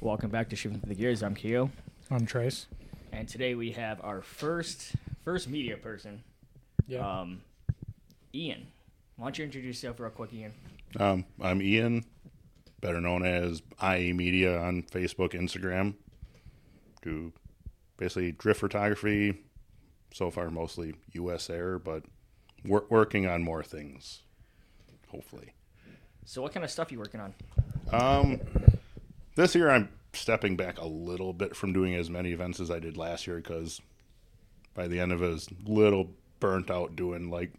Welcome back to Shooting Through the Gears. I'm Keo, I'm Trace. and today we have our first media person, Yeah. Ian. Why don't you introduce yourself real quick, Ian? I'm Ian, better known as IE Media on Facebook, Instagram. Do basically drift photography. So far, mostly U.S. Air, but working on more things. Hopefully. So, what kind of stuff are you working on? This year I'm stepping back a little bit from doing as many events as I did last year because by the end of it, I was a little burnt out doing like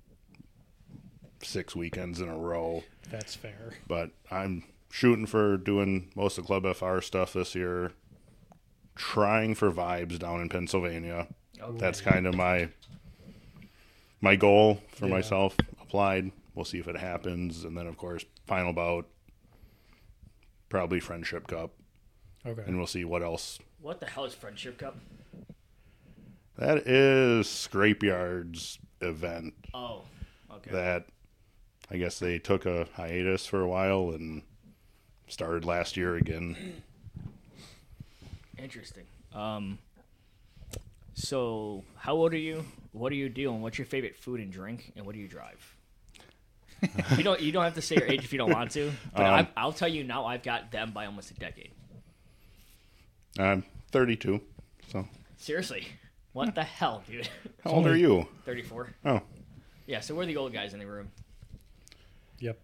6 weekends in a row. That's fair. But I'm shooting for doing most of Club FR stuff this year, trying for Vibes down in Pennsylvania. Okay. That's kind of my goal for Yeah. myself. Applied. We'll see if it happens. And then, of course, final bout, probably Friendship Cup. Okay. And we'll see what else. What the hell is Friendship Cup? That is Scrapeyard's event Oh, okay. that I guess they took a hiatus for a while and started last year again. Interesting. So, how old are you? What are you doing? What's your favorite food and drink? And what do you drive? You don't have to say your age if you don't want to. But I'll tell you now. I've got them by almost a decade. I'm 32, so Seriously, what the hell, dude? how old are you? 34. Oh, Yeah, so we're the old guys in the room. Yep.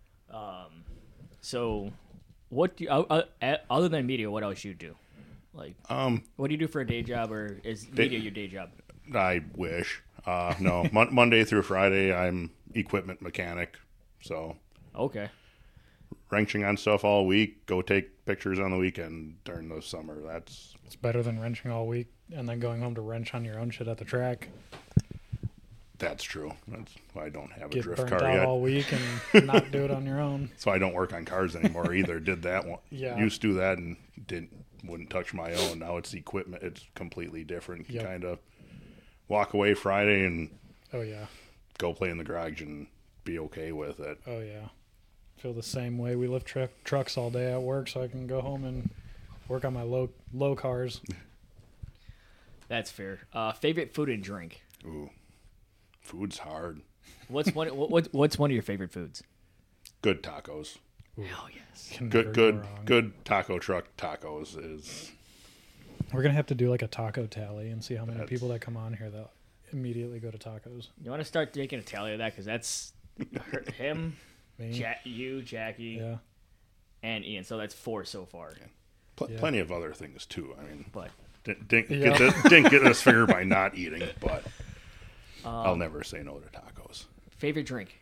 So, what do you, other than media? What else you do? Like, what do you do for a day job, or is media your day job? I wish. No, Monday through Friday, I'm equipment mechanic, so Okay. wrenching on stuff all week. Go take pictures on the weekend during the summer. It's better than wrenching all week and then going home to wrench on your own shit at the track. That's true. That's why I don't have a Get drift burnt car out yet. all week and not do it on your own. So I don't work on cars anymore either. Did that one. Yeah. Used to do that and wouldn't touch my own. Now it's equipment. It's completely different. You Yep. kind of walk away Friday and Oh, yeah. go play in the garage and be okay with it. Oh, yeah. Feel the same way. We lift trucks all day at work so I can go home and work on my low cars. That's fair. Favorite food and drink. Ooh, food's hard. What's what's one of your favorite foods? Good tacos. Hell yes. Can never Good, go good, wrong. good taco truck tacos is. We're going to have to do like a taco tally and see how many That's- people that come on here that immediately go to tacos. You want to start taking a tally of that because that's him, Me? you, Jackie, Yeah. and Ian. So that's 4 so far. Yeah. Plenty of other things too. I mean, But didn't get this figured by not eating, but I'll never say no to tacos. favorite drink.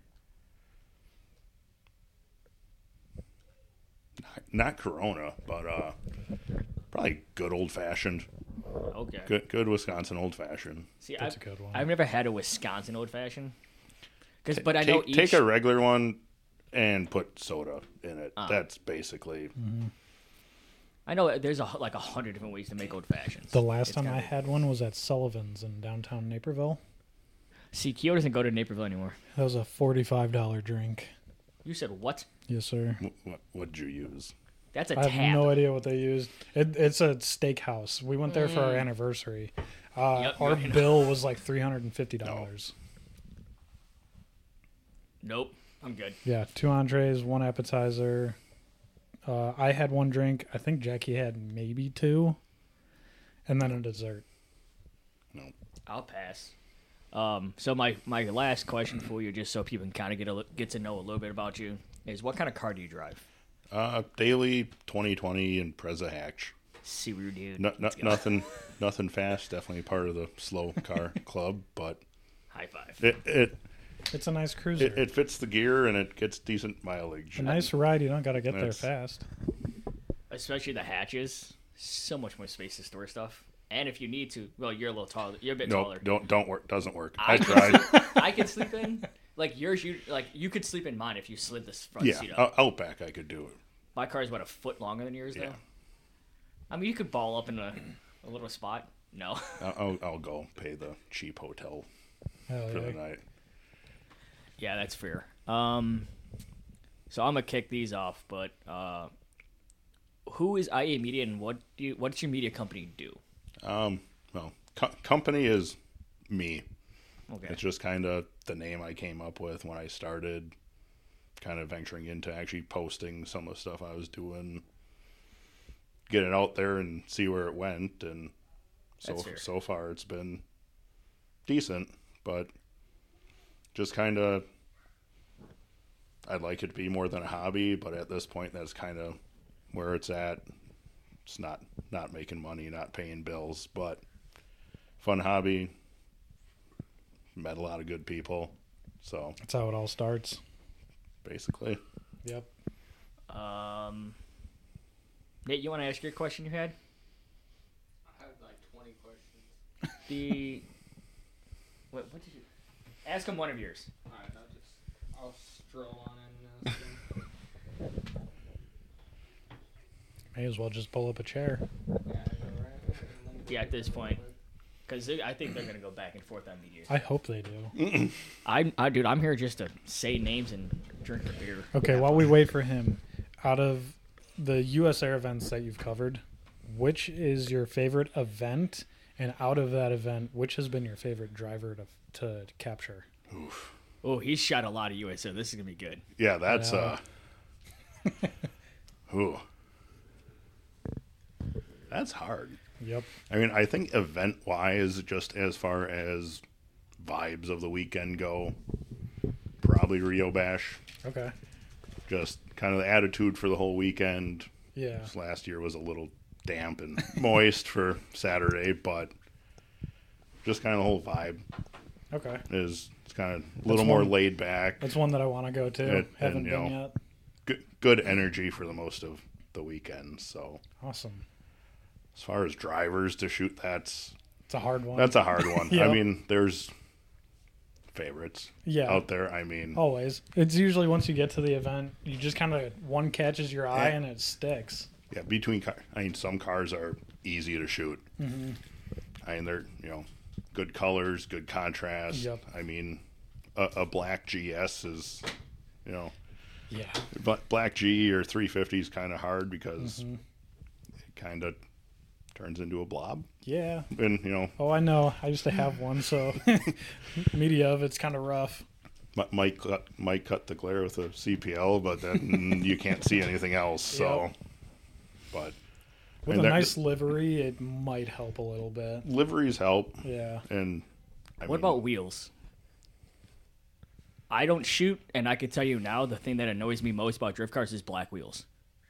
Not Corona, but probably good old fashioned. Okay. Good Wisconsin old fashioned. See, That's a good one. I've never had a Wisconsin old fashioned. But I know Take a regular one and put soda in it. Ah. That's basically I know there's like 100 different ways to make old fashions. The last time I had one was at Sullivan's in downtown Naperville. See, Keo doesn't go to Naperville anymore. That was a $45 drink. You said what? Yes, sir. what'd you use? That's a I tab. have no idea what they used. It's a steakhouse. We went there for our anniversary. Yep, Our you know. bill was like $350. Nope. I'm good. Yeah, 2 entrees, 1 appetizer. I had 1 drink. I think Jackie had maybe 2. And then a dessert. I'll pass. So my last question for you, just so people can kind of get to know a little bit about you, is what kind of car do you drive? Daily 2020 and Preza Hatch. Subaru, dude. Let's go. Nothing fast. Definitely part of the slow car club, but High five. It's a nice cruiser. It fits the gear and it gets decent mileage. a nice ride. You don't got to get there That's- fast. Especially the hatches. So much more space to store stuff. And if you need to, well, you're a little taller. You're a bit No, taller. don't work. Doesn't work. I I tried. I could sleep in. Like yours, you could sleep in mine if you slid this front Yeah, seat up. Outback I could do it. My car is about a foot longer than yours, Yeah. though. I mean, you could ball up in a little spot. No. I'll go pay the cheap hotel Hell for yeah. the night. Yeah, that's fair. So I'm gonna kick these off, but who is IA Media, and what's your media company do? Well, company is me. Okay. It's just kind of the name I came up with when I started kind of venturing into actually posting some of the stuff I was doing, get it out there and see where it went. And so far it's been decent, but just kind of, I'd like it to be more than a hobby, but at this point that's kind of where it's at. It's not making money, not paying bills, but fun hobby. Met a lot of good people, so That's how it all starts. basically. Yep. Nate, you want to ask your question you had? I have like 20 questions. What did you ask him? One of yours. Alright, I'll stroll on in and ask them. May as well just pull up a chair. Yeah, I know, right? Yeah, at this point, because I think they're gonna go back and forth on media. I hope they do. Dude, I'm here just to say names and drink a beer. Okay, while we wait for him, out of the US Air events that you've covered, which is your favorite event? And out of that event, which has been your favorite driver to capture? Oof. Oh, he's shot a lot of USO. This is gonna be good. Yeah, that's Yeah. Ooh. That's hard. Yep. I mean, I think event-wise, just as far as vibes of the weekend go, probably Rio Bash. Okay. Just kind of the attitude for the whole weekend. Yeah. This last year was a little damp and moist for Saturday, but just kind of the whole vibe Okay. is it's kind of a little more one- laid back. That's one that I want to go to. And, Haven't you been know, yet. Good energy for the most of the weekend. So Awesome. as far as drivers to shoot, that's It's a hard one. a hard one. Yep. I mean, there's favorites Yeah. out there. I mean, Always. It's usually once you get to the event, you just kind of one catches your eye Yeah. and it sticks. yeah, I mean, some cars are easy to shoot. Mm-hmm. I mean, they're, good colors, good contrast. Yep. I mean, a black GS is, Yeah. but black G or 350 is kind of hard because Mm-hmm. it kind of turns into a blob. Yeah. And, Oh, I know. I used to have one, so media of it's kind of rough. might cut the glare with a CPL, but then you can't see anything else. So, Yep. but With and a that- nice livery, it might help a little bit. liveries help, Yeah. and What about wheels? I don't shoot, and I can tell you now, the thing that annoys me most about drift cars is black wheels.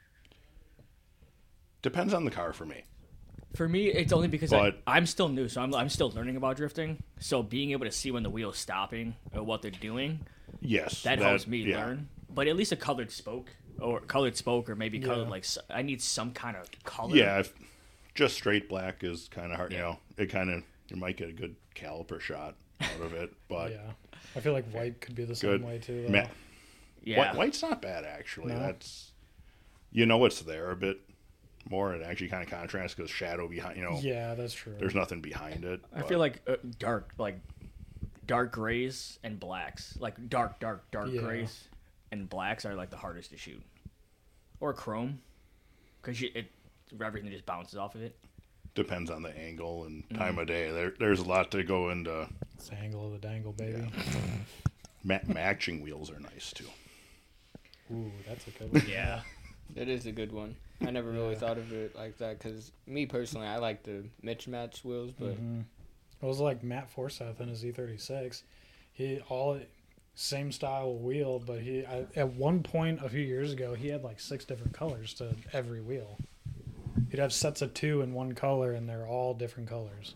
depends on the car for me. For me, it's only because But- I'm still new, so I'm still learning about drifting. So being able to see when the wheel's stopping or what they're doing, Yes, that helps me yeah. learn. But at least a colored spoke, or maybe colored I need some kind of color. Yeah, if just straight black is kind of hard. You might get a good caliper shot out of it, but Yeah. I feel like white could be the good. same way too. Though. Yeah. White's not bad actually. No. That's it's there a bit more. It actually kind of contrasts because shadow behind. Yeah, that's true. There's nothing behind it. I feel like dark grays and blacks, like dark Yeah. grays and blacks are like the hardest to shoot, or chrome, because everything just bounces off of it. Depends on the angle and time of day. There's a lot to go into. It's the angle of the dangle, baby. Matching wheels are nice too. Ooh, that's a good one. Yeah. That is a good one. I never really thought of it like that because me personally, I like the mismatched wheels, but It was like Matt Forsyth in his E36. Same style wheel, but at one point a few years ago, he had like 6 different colors to every wheel. He'd have sets of 2 in one color, and they're all different colors.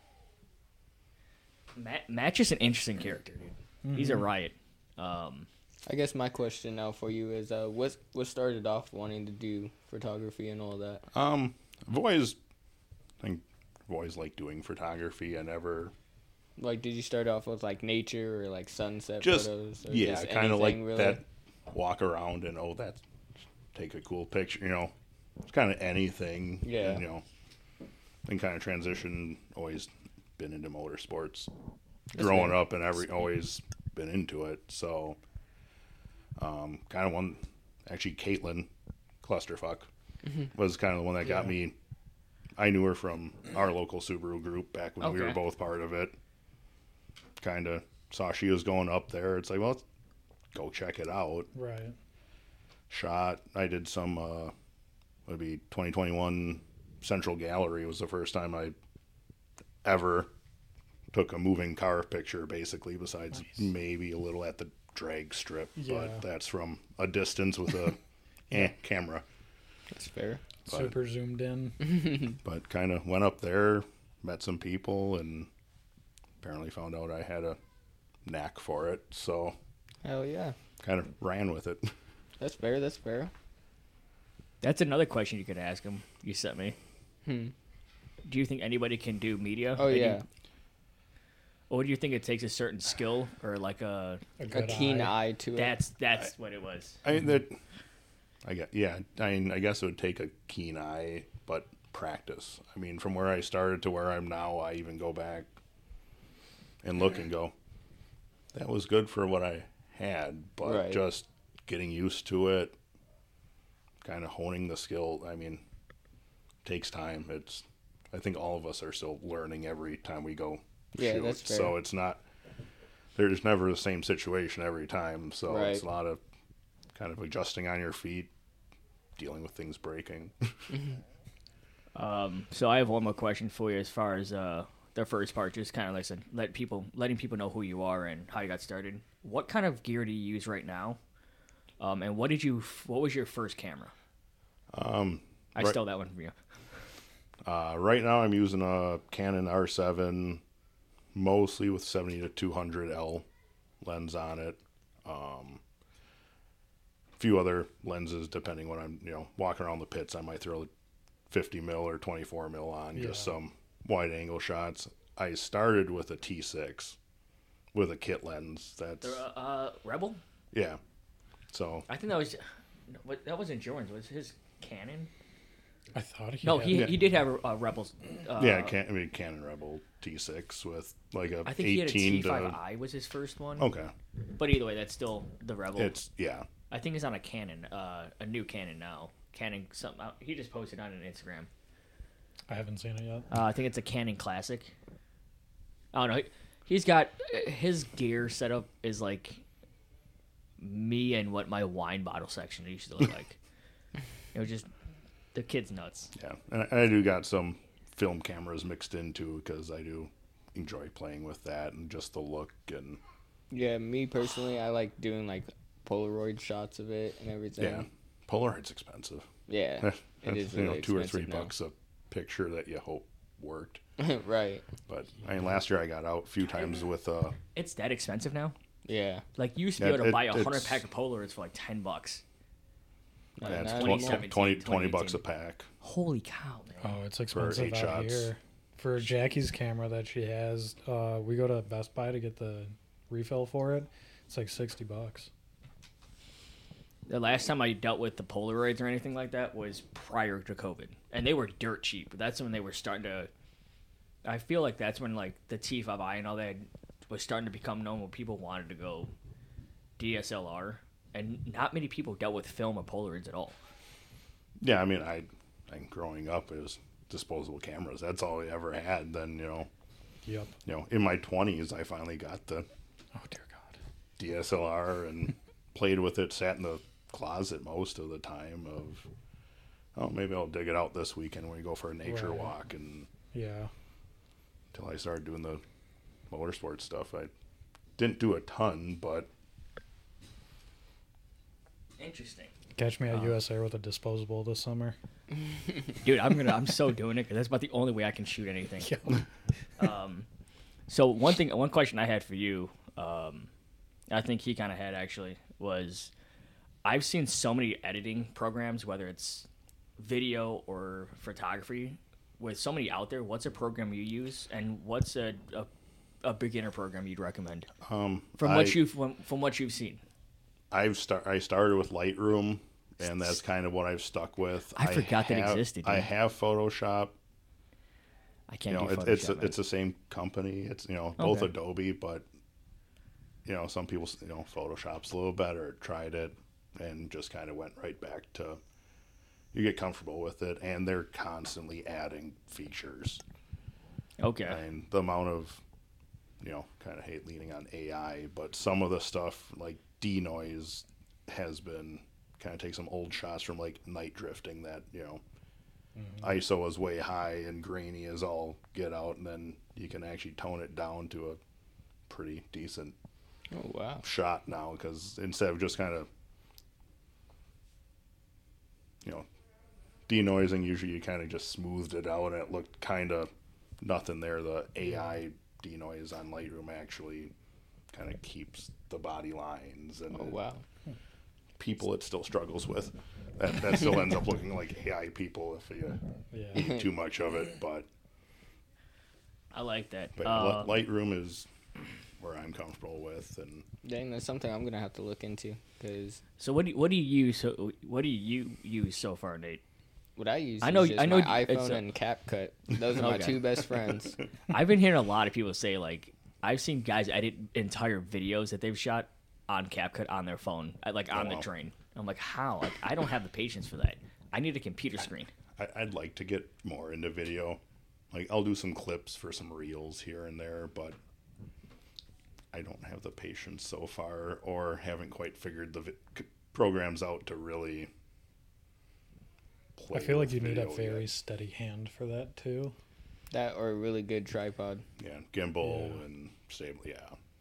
Matt's just an interesting character, dude. He's a riot. I guess my question now for you is, what started off wanting to do photography and all that? I've always liked doing photography. I never Like, did you start off with like nature or like sunset just photos? Or yeah, just kind of like anything, really? that. Walk around and that's take a cool picture. It's kind of anything. Yeah. And, then kind of transition. Always been into motorsports. Growing up and always been into it. So, kind of one actually Caitlin Clusterfuck. was kind of the one that got me. I knew her from our local Subaru group back when we were Okay. both part of it. Kind of saw she was going up there. It's like, well, let's go check it out. Right. Shot. I did some, would be 2021 Central Gallery was the first time I ever took a moving car picture, basically, besides maybe a little at the drag strip. Yeah. But that's from a distance with a camera. That's fair. But- Super zoomed in. But kind of went up there, met some people, and apparently found out I had a knack for it. So Hell yeah. kind of ran with it. That's fair. That's fair. That's another question you could ask him. You sent me. Hmm. Do you think anybody can do media? Oh And yeah. Or do you think it takes a certain skill or like a? A good keen eye to it. That's what it was. I mean, that, I guess it would take a keen eye, but practice. I mean, from where I started to where I'm now, I even go back and look and go, that was good for what I had, but Right. just getting used to it, kind of honing the skill, I mean, takes time. I think all of us are still learning every time we go Yeah, shoot. that's fair. So it's not, there's never the same situation every time. So it's a Right. lot of kind of adjusting on your feet, dealing with things breaking. So I have one more question for you as far as the first part, just kind of like I said, letting people know who you are and how you got started. What kind of gear do you use right now? And what was your first camera? I Right- stole that one from you. Right now I'm using a Canon R7, mostly with 70 to 200L lens on it. A few other lenses depending when I'm, walking around the pits. I might throw 50 mil or 24 mil on, just some wide angle shots. I started with a T6 with a kit lens. That's Rebel? yeah. So I think that wasn't Jordan's. Was his Canon? I thought he No, had he did have a Rebels. Canon Rebel T6 with like a I think he had a 18 to T5i was his first one. okay. But either way, that's still the Rebel. It's I think he's on a Canon, a new Canon now. Canon something. He just posted on an Instagram. I haven't seen it yet. I think it's a Canon Classic. I don't know. He's got his gear setup is like me and what my wine bottle section used to look like. It was just the kid's nuts. Yeah, and I do got some film cameras mixed into because I do enjoy playing with that and just the look and Yeah, me personally, I like doing like Polaroid shots of it and everything. yeah, Polaroid's expensive. Yeah, it is really $2 or $3 expensive now. bucks a picture that you hope worked. Right. But I mean, last year I got out a few times with It's that expensive now. Yeah. Like you used to be Yeah, able to buy a 100 it's- pack of Polaroids for like $10. No, it's not 20, anymore. 20 2018. bucks a pack. Holy cow, man! Oh, it's expensive 8 out shots. here. For Jackie's camera that she has, we go to Best Buy to get the refill for it. It's like $60. The last time I dealt with the Polaroids or anything like that was prior to COVID, and they were dirt cheap. That's when they were starting to. I feel like that's when like the T5i and all that was starting to become known. When people wanted to go DSLR, and not many people dealt with film or Polaroids at all. Yeah, I mean, I growing up it was disposable cameras. That's all I ever had. Then Yep. in my 20s I finally got the Oh dear God. DSLR and played with it. Sat in the closet most of the time. Of maybe I'll dig it out this weekend when we go for a nature Right. walk. And Yeah. until I started doing the motorsport stuff, I didn't do a ton, but Interesting, Catch me at US Air with a disposable this summer. dude. I'm so doing it because that's about the only way I can shoot anything. So one question I had for you, I think he kind of had actually was, I've seen so many editing programs, whether it's video or photography, with so many out there. What's a program you use, and what's a beginner program you'd recommend from what you've seen? I started with Lightroom, and that's kind of what I've stuck with. I forgot that existed, I dude. have Photoshop. I can't do It's Photoshop. it's the same company. It's both Okay. Adobe, but some people Photoshop's a little better. Tried it and just kind of went right back to you get comfortable with it, and they're constantly adding features. Okay. And the amount of, kind of hate leaning on AI, but some of the stuff like denoise has been kind of take some old shots from like night drifting that, ISO is way high and grainy as all get out, and then you can actually tone it down to a pretty decent Oh wow. shot now, because instead of just kind of, denoising, usually you kind of just smoothed it out and it looked kind of nothing there. The AI denoise on Lightroom actually kind of keeps the body lines, and Oh wow. people it still struggles with. That still ends up looking like AI people if you Yeah. eat too much of it. But I like that. Lightroom is where I'm comfortable with, and Dang, that's something I'm gonna have to look into, because So what do you use? What do you use so far, Nate? what I use I know- is just I know my it's iPhone and CapCut. Those are my Okay. two best friends. I've been hearing a lot of people say, like, I've seen guys edit entire videos that they've shot on CapCut on their phone, like on the wow. train. I'm like, how? Like, I don't have the patience for that. I need a computer screen. I'd like to get more into video. Like, I'll do some clips for some reels here and there, but I don't have the patience so far, or haven't quite figured the programs out to really play I feel like with you need a video very yet. steady hand for that too. That or a really good tripod. Yeah, gimbal Yeah. and stable. Yeah,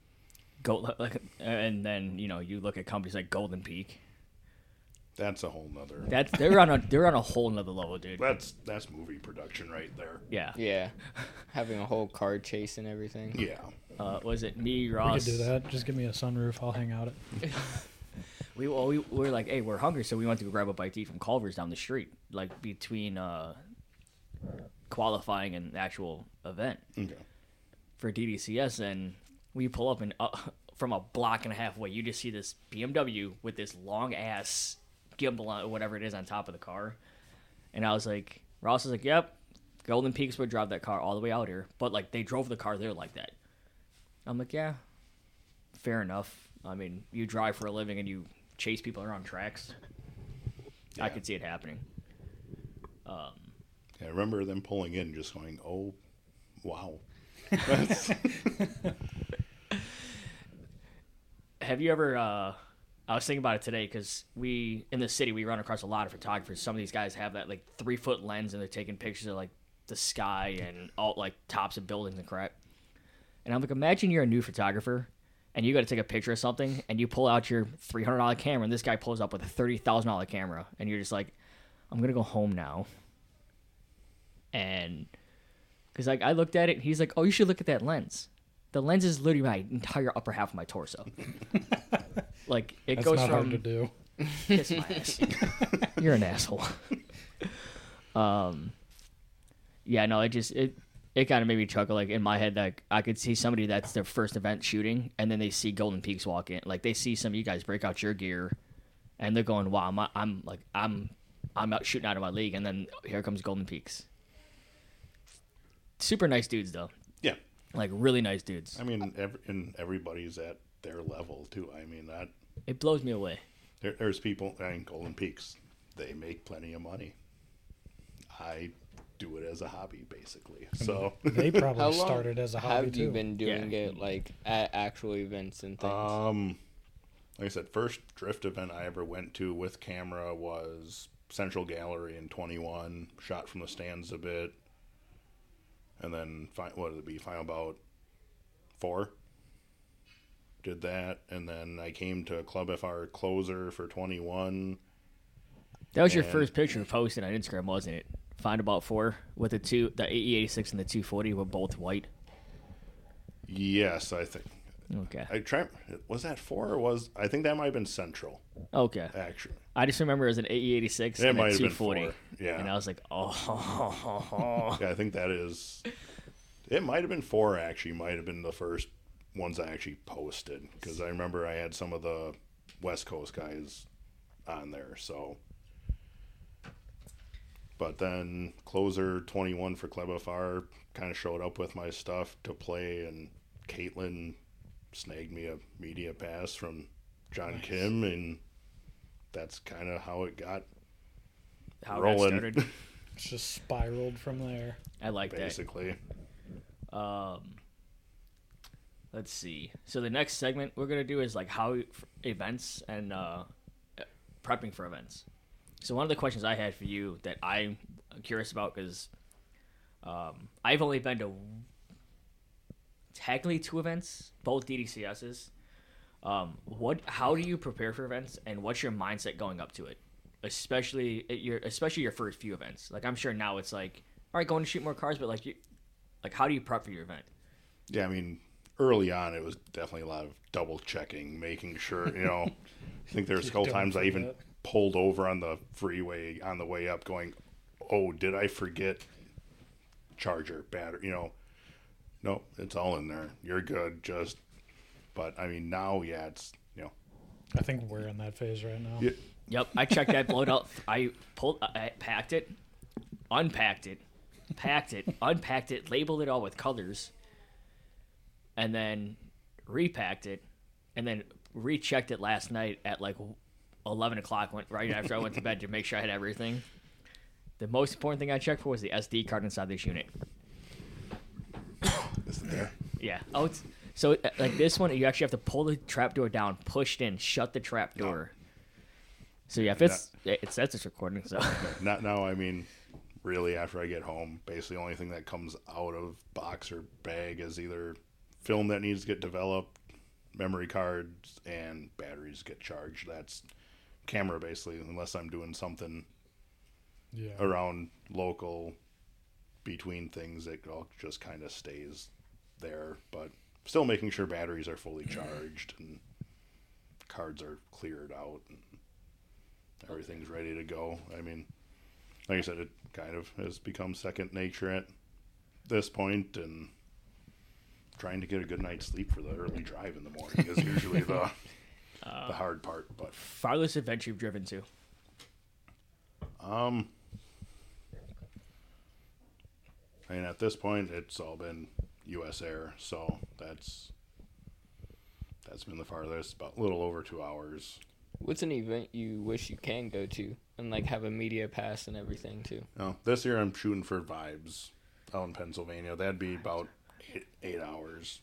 And then you look at companies like Golden Peak. that's a whole nother. They're on a whole nother level, dude. That's movie production right there. Yeah. Yeah, having a whole car chase and everything. Yeah, Was it me, We Ross? could do that. Just give me a sunroof. I'll hang out it. We were like, hey, we're hungry, so we went to go grab a bite to eat from Culver's down the street, like between qualifying and the actual event okay. for DDCS, and we pull up and from a block and a half away, you just see this BMW with this long ass gimbal on whatever it is on top of the car, and I was like, Ross was like, yep, Golden Peaks would drive that car all the way out here, but like they drove the car there like that. I'm like, yeah, fair enough. I mean, you drive for a living and you chase people around tracks. I Yeah. could see it happening. I remember them pulling in, just going, "Oh, wow." Have you ever? I was thinking about it today because we in the city we run across a lot of photographers. Some of these guys have that like 3-foot lens and they're taking pictures of like the sky and all like tops of buildings and crap. And I'm like, imagine you're a new photographer and you got to take a picture of something and you pull out your $300 camera and this guy pulls up with a $30,000 camera and you're just like, I'm gonna go home now. And because like I looked at it and he's like, oh, you should look at that lens. The lens is literally my entire upper half of my torso. Like it That's goes not from hard to do. kiss my ass. You're an asshole. Yeah, no, it kind of made me chuckle. Like in my head, like I could see somebody that's their first event shooting, and then they see Golden Peaks walk in. Like they see some of you guys break out your gear, and they're going, "Wow, I'm out shooting out of my league." And then here comes Golden Peaks. Super nice dudes, though. Yeah, Like really nice dudes. I mean, everybody's at their level too. I mean, that It blows me away. there's people. I mean, Golden Peaks, they make plenty of money. I do it as a hobby, basically. So They How probably long started as a hobby have you too. been doing Yeah. it like at actual events and things? like I said, first drift event I ever went to with camera was Central Gallery in 21. Shot from the stands a bit, and then what did it be? Final Bout 4. Did that, and then I came to Club FR Closer for 21. That was your And- first picture posted on Instagram, wasn't it? Find about 4 with the AE86 and the 240 were both white. Yes, I think. Okay. I try. Was that 4 or was I think that might have been Central Okay. actually. I just remember it was an AE86 It and might a have been 240. 4. Yeah. And I was like, oh. Yeah, I think that is. It might have been 4 actually. Might have been the first ones I actually posted, because I remember I had some of the West Coast guys on there. So, but then Closer 21 for Club FR kind of showed up with my stuff to play, and Caitlin snagged me a media pass from John Kim, and that's kind of how it got how rolling. it got started. It's just spiraled from there. I like Basically. that. Let's see. So the next segment we're gonna do is like how events and prepping for events. So one of the questions I had for you that I'm curious about because I've only been to technically 2 events, both DDCSs. How do you prepare for events, and what's your mindset going up to it? Especially your first few events. Like I'm sure now it's like, all right, going to shoot more cars, but like how do you prep for your event? Yeah, I mean, early on, it was definitely a lot of double checking, making sure, I think there's a couple Don't times I even forget. pulled over on the freeway on the way up going, oh, did I forget charger, battery, no, it's all in there. You're good. But I mean, now, yeah, it's, I think we're in that phase right now. Yeah. Yep, I checked that blown out. I packed it, unpacked it, packed it, unpacked it, labeled it all with colors, and then repacked it, and then rechecked it last night at like 11 o'clock, right after I went to bed to make sure I had everything. The most important thing I checked for was the SD card inside this unit. Is it there? Yeah. Oh, so like this one, you actually have to pull the trap door down, push it in, shut the trap door. So yeah, if it says it's recording, so Not now, I mean, really, after I get home, basically the only thing that comes out of box or bag is either film that needs to get developed, memory cards, and batteries get charged. That's camera, basically, unless I'm doing something Yeah. around local between things, it all just kind of stays there. But still making sure batteries are fully charged and cards are cleared out and everything's ready to go. I mean, like I said, it kind of has become second nature at this point, and trying to get a good night's sleep for the early drive in the morning is usually the hard part. But farthest adventure you've driven to. I mean, at this point, it's all been U.S. Air, so that's been the farthest, about a little over 2 hours. What's an event you wish you can go to and like have a media pass and everything too? No, this year I'm shooting for Vibes out in Pennsylvania. That'd be about 8 hours.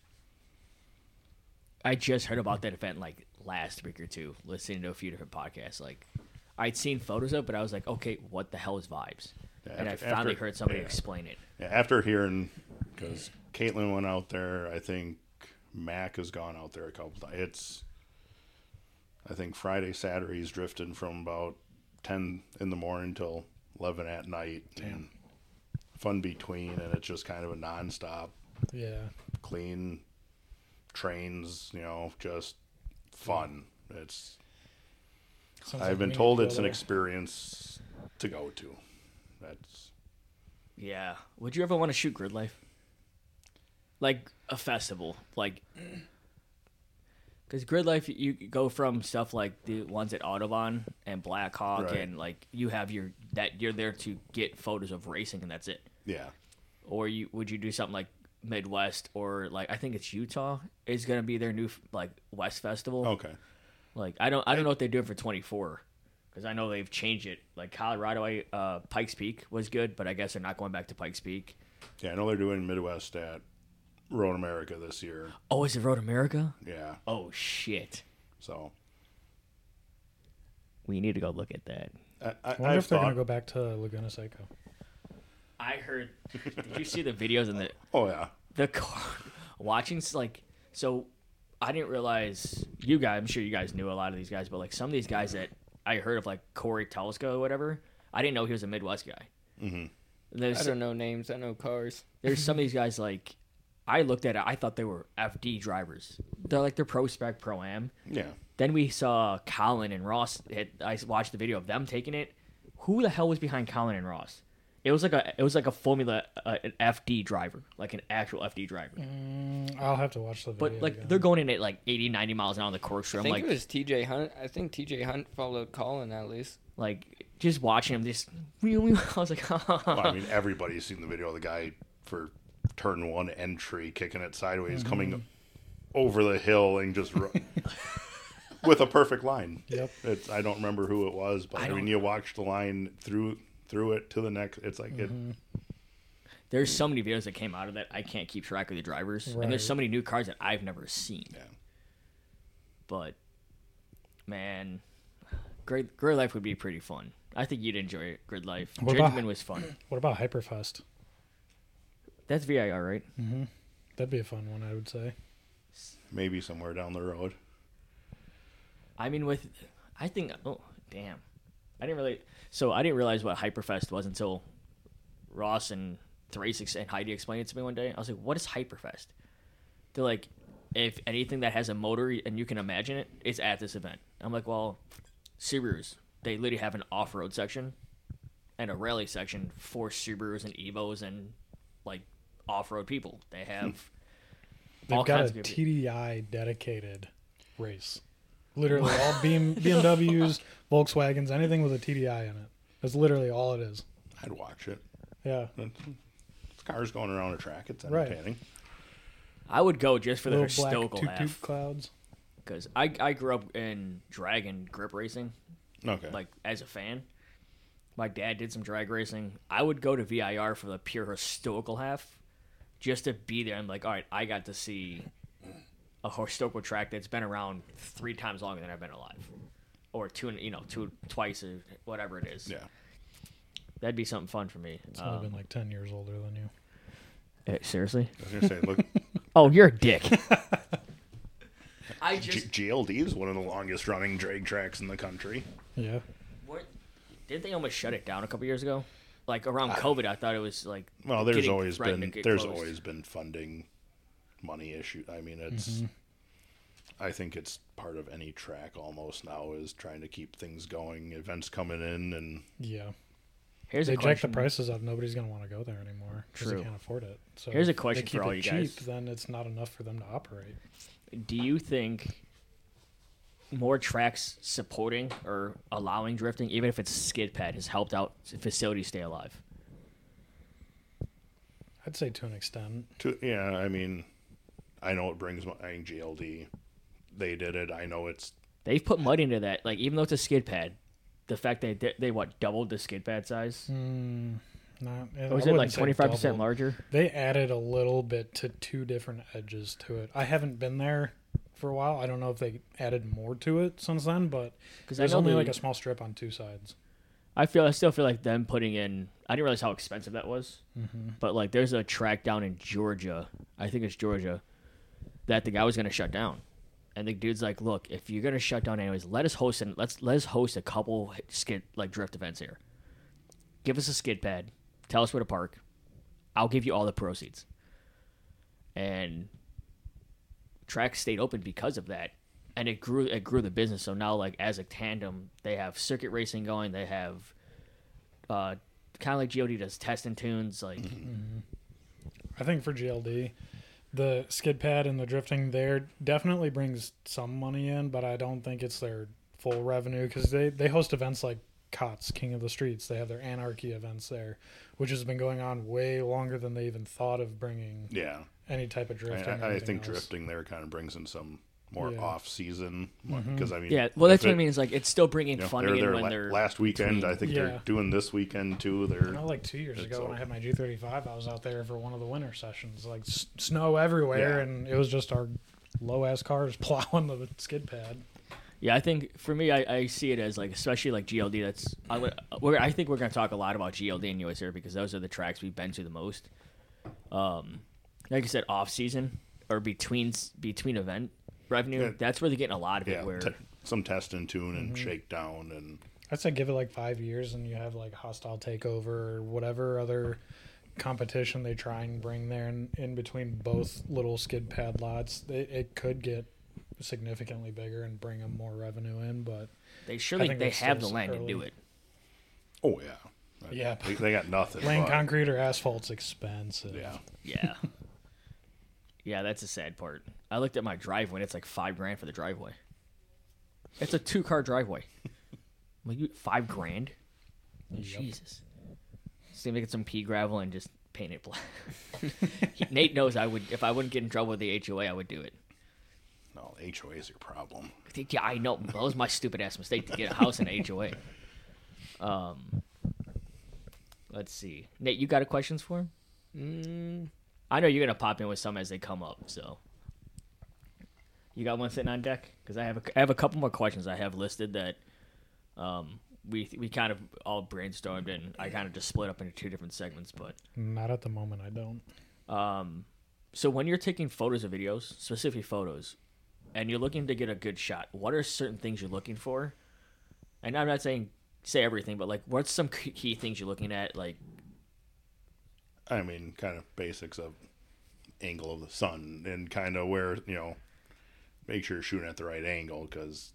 I just heard about that event like last week or two, listening to a few different podcasts. Like, I'd seen photos of it, but I was like, okay, what the hell is Vibes? Yeah, And I after- finally after- heard somebody yeah. explain it. Yeah, after hearing, because Caitlin went out there, I think Mac has gone out there a couple times. I think Friday, Saturday, he's drifting from about 10 in the morning till 11 at night. And fun between, and it's just kind of a nonstop, Yeah. clean trains, just fun. Sounds I've like been we told need to it's go an there. experience to go to. That's Yeah. Would you ever want to shoot Grid Life? Like a festival, like, because Grid Life, you go from stuff like the ones at Autobahn and Blackhawk, Right. and like you have you're there to get photos of racing, and that's it. yeah. Or would you do something like Midwest, or like I think it's Utah is gonna be their new like West Festival. Okay. Like I don't know what they're doing for 24, because I know they've changed it. Like Colorado, Pikes Peak was good, but I guess they're not going back to Pikes Peak. Yeah, I know they're doing Midwest at Road America this year. Oh, is it Road America? Yeah. Oh shit, So we need to go look at that. I wonder I've if they're thought, going to go back to Laguna Seca. I heard. Did you see the videos and oh yeah, the car watching like so? I didn't realize you guys. I'm sure you guys knew a lot of these guys, but like some of these guys that I heard of, like Corey Telesco or whatever, I didn't know he was a Midwest guy. Mm-hmm. I don't know names. I know cars. There's some of these guys like I looked at it. I thought they were FD drivers. They're pro spec, pro am. yeah. Then we saw Colin and Ross. I watched the video of them taking it. Who the hell was behind Colin and Ross? It was like a Formula an FD driver, like an actual FD driver. I'll have to watch the video. But like again. they're going in at like 80, 90 miles an hour on the I corkscrew. think I'm it was TJ Hunt. I think TJ Hunt followed Colin at least. like just watching him just. I was like, Well, I mean, everybody's seen the video of the guy for turn 1 entry kicking it sideways, coming over the hill and just with a perfect line. Yep. I don't remember who it was, but I mean, you watch the line through through it to the next. It's like it. There's so many videos that came out of that I can't keep track of the drivers, and there's so many new cars that I've never seen. Yeah. But man, Grid Life would be pretty fun. I think you'd enjoy it. Grid Life. Journeyman was fun. What about Hyperfest? That's VIR, right? Mm-hmm. That'd be a fun one, I would say. Maybe somewhere down the road. I mean, I think. Oh, damn! I didn't realize what Hyperfest was until Ross and Thrace and Heidi explained it to me one day. I was like, "What is Hyperfest?" They're like, "If anything that has a motor and you can imagine it, it's at this event." I'm like, "Well, Subarus, they literally have an off-road section and a rally section for Subarus and Evos and like off-road people. They have They've all got kinds a of people." TDI dedicated race. Literally all BMWs, Volkswagens, anything with a TDI in it. That's literally all it is. I'd watch it. Yeah. It's cars going around a track. It's Right. entertaining. I would go just for the Little black historical toot-toot half. clouds. Because I grew up in drag and grip racing, Okay. like as a fan. My dad did some drag racing. I would go to VIR for the pure historical half, just to be there. I'm like, all right, I got to see a historical track that's been around 3 times longer than I've been alive, or twice or whatever it is. Yeah. That'd be something fun for me. It's only been like 10 years older than you. Seriously? I was gonna say, look, Oh, you're a dick. GLD is one of the longest running drag tracks in the country. Yeah. Didn't they almost shut it down a couple years ago? Like around COVID, I thought it was like. Well, there's getting always threatened been to get there's closed. always been funding money issue. I mean, it's. I think it's part of any track almost now is trying to keep things going, events coming in, and Yeah. Here's They a jack the question. prices up. Nobody's going to want to go there anymore because True. they can't afford it. So Here's a if question they keep for all it you cheap, guys. then it's not enough for them to operate. Do you think more tracks supporting or allowing drifting, even if it's skid pad, has helped out facilities stay alive? I'd say to an extent. yeah, I mean, I know it brings. I think GLD, they did it. I know it's. They've put mud into that. Like even though it's a skid pad, the fact they doubled the skid pad size. Not, Or was it like 25% larger? They added a little bit to 2 different edges to it. I haven't been there for a while. I don't know if they added more to it since then, but there's only like a small strip on 2 sides. I still feel like them putting in. I didn't realize how expensive that was. But like, there's a track down in Georgia. I think it's Georgia that the guy was going to shut down, and the dude's like, "Look, if you're going to shut down anyways, let us host a couple skid drift events here. Give us a skid pad. Tell us where to park. I'll give you all the proceeds." And track stayed open because of that. And it grew the business. So now, like, as a tandem, they have circuit racing going. They have kind of like GOD does test and tunes. Like, I think for GLD, the skid pad and the drifting there definitely brings some money in, but I don't think it's their full revenue because they host events like COTS, King of the Streets. They have their Anarchy events there, which has been going on way longer than they even thought of bringing any type of drifting. I think drifting there kind of brings in some more off season Mm-hmm. because I mean, yeah, well, that's what I mean. Is like it's still bringing funding in when they're last weekend. I think they're doing this weekend too. I know, like 2 years ago when I had my G35, I was out there for one of the winter sessions. Like snow everywhere, and it was just our low ass cars plowing the skid pad. Yeah, I think for me, I see it as like, especially like GLD. I think we're going to talk a lot about GLD and US Air because those are the tracks we've been to the most. Like I said, off season or between event revenue. Yeah. That's where they're getting a lot of it. Yeah, Where some test and tune and shakedown and. I'd say give it like 5 years and you have like Hostile Takeover or whatever other competition they try and bring there in between both little skid pad lots. It could get significantly bigger and bring them more revenue in, but they have the land early. to do it. Oh yeah, Yeah. They got nothing. Laying but- concrete or asphalt's expensive. Yeah. Yeah. Yeah, that's a sad part. I looked at my driveway and it's like $5,000 for the driveway. It's a 2-car driveway. I'm like, $5,000? Jesus. Just need to get some pea gravel and just paint it black. Nate knows if I wouldn't get in trouble with the HOA, I would do it. No, HOA is your problem. Yeah, I know. That was my stupid ass mistake to get a house in HOA. Let's see. Nate, you got a questions for him? I know you're gonna pop in with some as they come up. So, you got one sitting on deck? Because I have a couple more questions I have listed that we kind of all brainstormed, and I kind of just split up into two different segments. But Not at the moment. I don't. so when you're taking photos or videos, specific photos, and you're looking to get a good shot, what are certain things you're looking for? And I'm not saying say everything, but like, what's some key things you're looking at? Like, I mean, kind of basics of angle of the sun and kind of where, make sure you're shooting at the right angle, because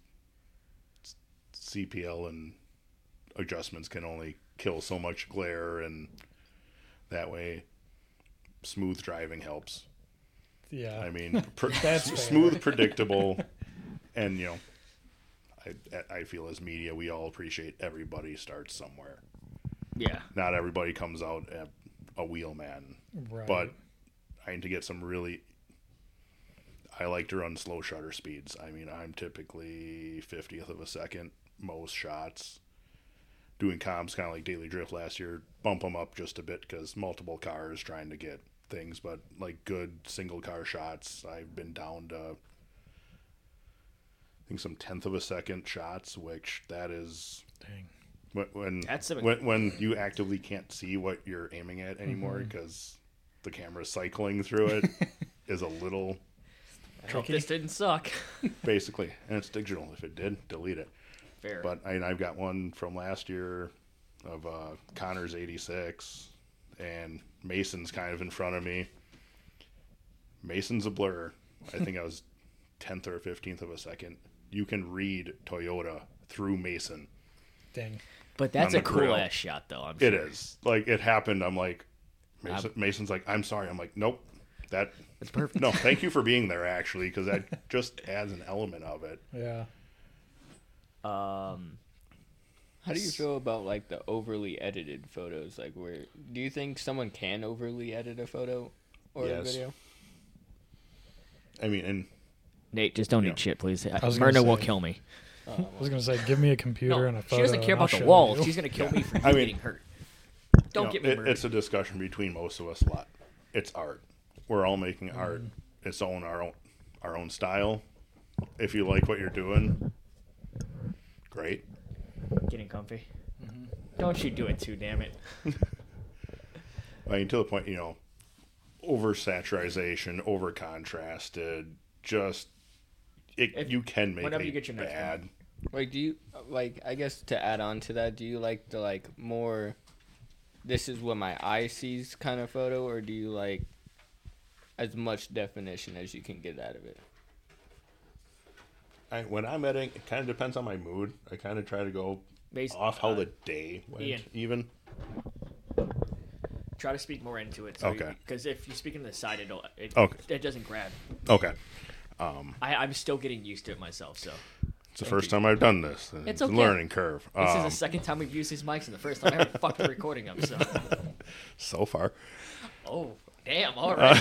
CPL and adjustments can only kill so much glare, and that way smooth driving helps. Yeah. I mean, That's smooth, predictable, and I feel as media we all appreciate everybody starts somewhere. yeah, Not everybody comes out a wheelman, Right. but I need to get some really. I like to run slow shutter speeds. I mean, I'm typically 50th of a second most shots. Doing comms kind of like Daily Drift last year, bump them up just a bit because multiple cars trying to get things, but like good single car shots, I've been down to I think some 10th of a second shots, which that is Dang. when you actively can't see what you're aiming at anymore because the camera's cycling through it is a little I hope this didn't suck. basically, and it's digital. If it did, delete it. Fair. But I've got one from last year of Connor's 86, and Mason's kind of in front of me. Mason's a blur. I think I was 10th or 15th of a second. You can read Toyota through Mason. Dang. But that's on a the cool grill. ass shot, though. I'm sure. It is. Like, it happened. I'm like, Mason's like, I'm sorry. I'm like, nope. That's perfect. No, thank you for being there, actually, because that just adds an element of it. Yeah. How do you feel about like the overly edited photos? Like, where do you think someone can overly edit a photo or a Yes. video? I mean, and Nate, just don't Yeah. eat shit, please. was gonna Myrna will say- kill me. I was gonna say, give me a computer and a photo. She doesn't care and I'll about the show walls. you. She's gonna kill me for you I mean, getting hurt. Don't get me murdered. it's a discussion between most of us a lot. It's art. We're all making art. It's our own style. If you like what you're doing, great. Getting comfy. Don't you do it too, damn it. I mean, to the point, over saturation, over contrasted, just you can make whenever it you get your next bad. Like, do you like? I guess to add on to that, do you like the like more? This is what my eye sees kind of photo, or do you like as much definition as you can get out of it? When I'm editing, it kind of depends on my mood. I kind of try to go off how the day went, Ian. even. Try to speak more into it. So Okay. Because if you speak in the side, it Okay. doesn't grab. Okay. I'm still getting used to it myself, so. It's the first time I've done this. It's a okay. learning curve. This is the second time we've used these mics and the first time I ever fucking recording them, so. So far. Oh, damn, all right.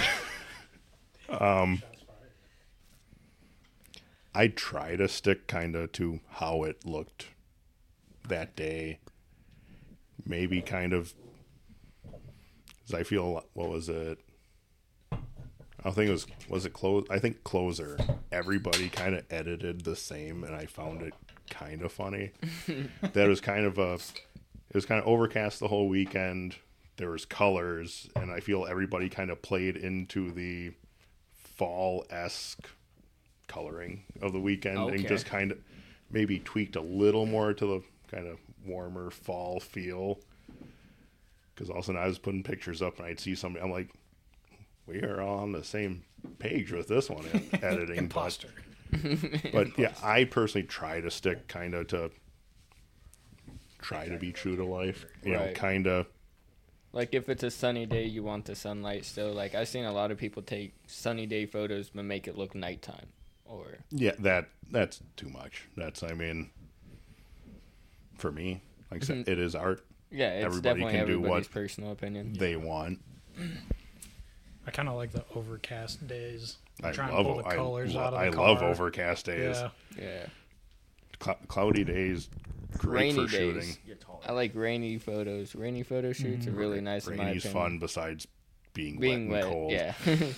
I try to stick kind of to how it looked that day. Maybe kind of, as I feel, what was it? I don't think it was it close? I think Closer. Everybody kind of edited the same, and I found it kind of funny. That was kind of it was kind of overcast the whole weekend. There was colors, and I feel everybody kind of played into the fall-esque coloring of the weekend Okay. and just kind of maybe tweaked a little more to the kind of warmer fall feel. Because all of a sudden I was putting pictures up and I'd see somebody, I'm like, we are all on the same page with this one editing. Imposter. But yeah, I personally try to stick kind of to try to be true to life. You know, Right. kind of. Like, if it's a sunny day, you want the sunlight still. Like, I've seen a lot of people take sunny day photos but make it look nighttime. Or Yeah, that's too much. I mean, for me, like I said, it is art. yeah, it's Everybody definitely can do everybody's what personal opinion. They want. I kind of like the overcast days. I Try and love pull the colors out of the I car. love overcast days. Yeah. Yeah. Cloudy days great Rainy for shooting. days. You're taller. I like rainy photos. Rainy photo shoots are really nice in my Rainy's opinion. fun besides being Being wet wet, and cold. yeah.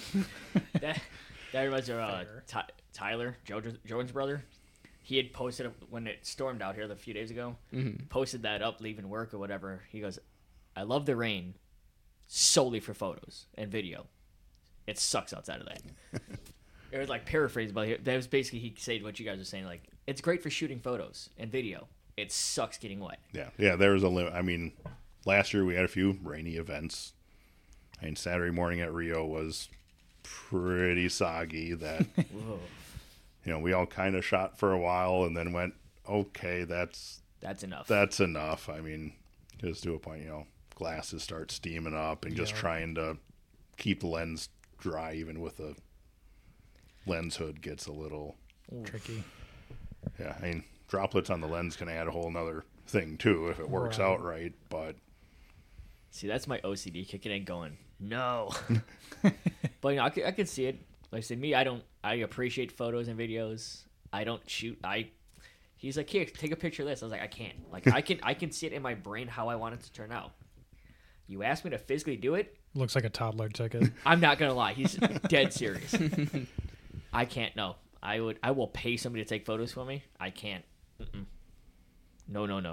That reminds me of Tyler, Jordan's brother. He had posted when it stormed out here a few days ago. Posted that up, leaving work or whatever. He goes, "I love the rain, solely for photos and video. It sucks outside of that." It was like paraphrased, but that was basically he said what you guys were saying. Like, it's great for shooting photos and video. It sucks getting wet. Yeah. There was a limit. I mean, last year we had a few rainy events. I mean, Saturday morning at Rio was pretty soggy. That Whoa, we all kind of shot for a while and then went, okay, that's enough. That's enough. I mean, just to a point, glasses start steaming up and just trying to keep the lens dry, even with the lens hood gets a little Tricky. Yeah, I mean, droplets on the lens can add a whole nother thing too if it works Right. out right. But See, that's my OCD kicking in, going no. But I can see it. Like I said, me, I appreciate photos and videos. I don't shoot. He's like, here, take a picture of this. I was like, I can't. Like, I can see it in my brain how I want it to turn out. You ask me to physically do it, Looks like a toddler ticket. I'm not gonna lie. He's dead serious. I can't. No, I will pay somebody to take photos for me. I can't. Mm-mm. No.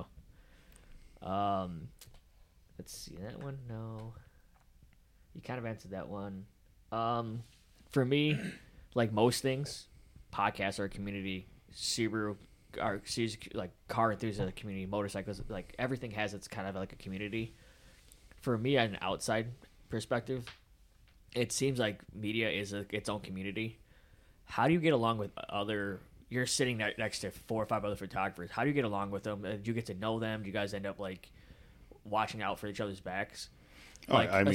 Let's see that one. No, you kind of answered that one. For me, like most things, podcasts are a community. Subaru, like car enthusiast community, motorcycles, like everything has its kind of like a community. For me, at an outside perspective, it seems like media is its own community. How do you get along with other? You're sitting next to 4 or 5 other photographers. How do you get along with them? Do you get to know them? Do you guys end up like watching out for each other's backs? Like, I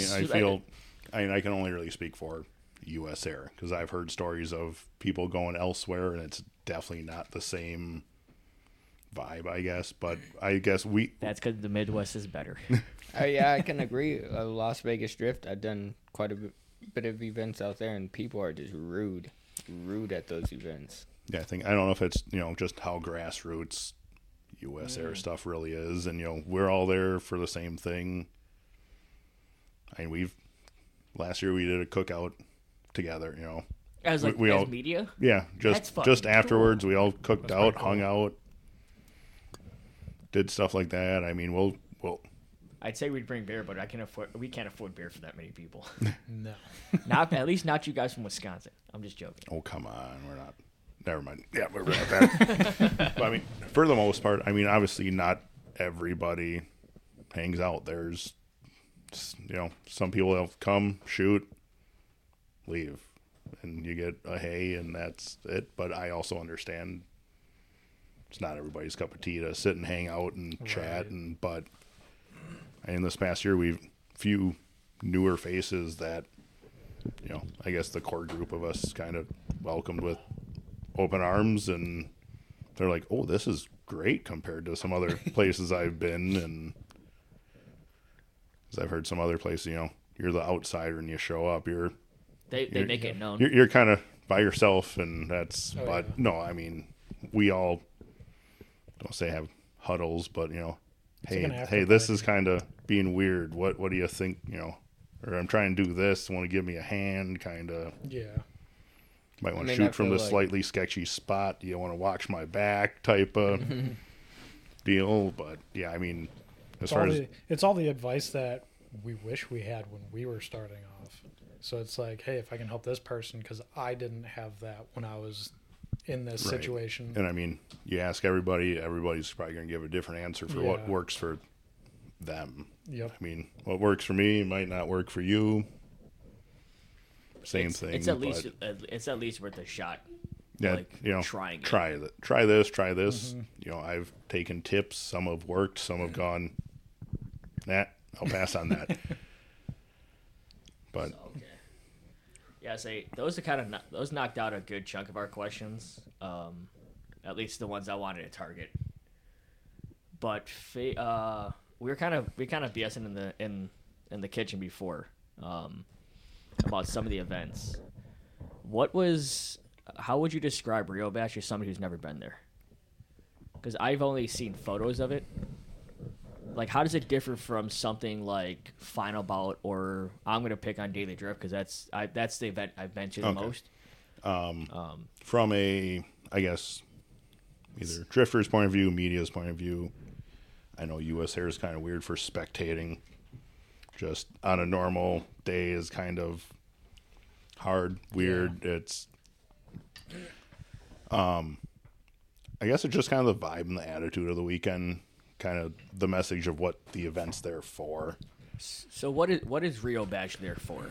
can only really speak for U.S. Air because I've heard stories of people going elsewhere, and it's definitely not the same vibe, I guess. But I guess that's because the Midwest is better. Yeah, I can agree. Las Vegas Drift, I've done quite a bit of events out there, and people are just rude at those events. Yeah, I don't know if it's just how grassroots U.S. Air stuff really is, and we're all there for the same thing. I mean, last year we did a cookout together. As like we as all media. Yeah, That's fucking just afterwards we all cooked That's out, pretty hung cool. out, did stuff like that. I mean, we'll I'd say we'd bring beer, but we can't afford beer for that many people. No. At least not you guys from Wisconsin. I'm just joking. oh come on, we're not. Never mind. Yeah, we're not that. But I mean, for the most part, I mean, obviously not everybody hangs out. There's some people will come, shoot, leave, and you get a hey, and that's it. But I also understand it's not everybody's cup of tea to sit and hang out and chat. But I mean, this past year we've few newer faces that I guess the core group of us kind of welcomed with open arms, and they're like, oh, this is great compared to some other places I've been. And as I've heard some other places, you're the outsider and you show up, They make it known. you're kind of by yourself, and that's Oh, but yeah. no, I mean, we all don't say have huddles, but like hey, an after this party. is kind of being weird. What do you think? Or I'm trying to do this. Want to give me a hand? Kind of. Yeah. Might want to I shoot from feel this like- slightly sketchy spot. Do you want to watch my back? Type of deal. But yeah, I mean, as far as It's all the advice that we wish we had when we were starting off. So it's like, hey, if I can help this person, because I didn't have that when I was in this Right. situation. and I mean, you ask everybody's probably going to give a different answer for what Yeah. works for them. Yep. I mean, what works for me might not work for you. Same thing. It's at least but, worth a shot. yeah, like, trying it. try this. Mm-hmm. I've taken tips. Some have worked. Some have gone. Nah, I'll pass on that. But Okay. Yeah, say those are kind of those knocked out a good chunk of our questions. At least the ones I wanted to target. But we were kind of BSing in the kitchen before about some of the events. How would you describe Rio Bash as somebody who's never been there? because I've only seen photos of it. Like, how does it differ from something like Final Bout, or I'm gonna pick on Daily Drift because that's the event I've been to the Okay. most. From a, I guess, either drifter's point of view, media's point of view, I know US Air is kind of weird for spectating. Just on a normal day is kind of hard, weird. It's, I guess it's just kind of the vibe and the attitude of the weekend, kind of the message of what the event's there for. So what is Rio Bash there for?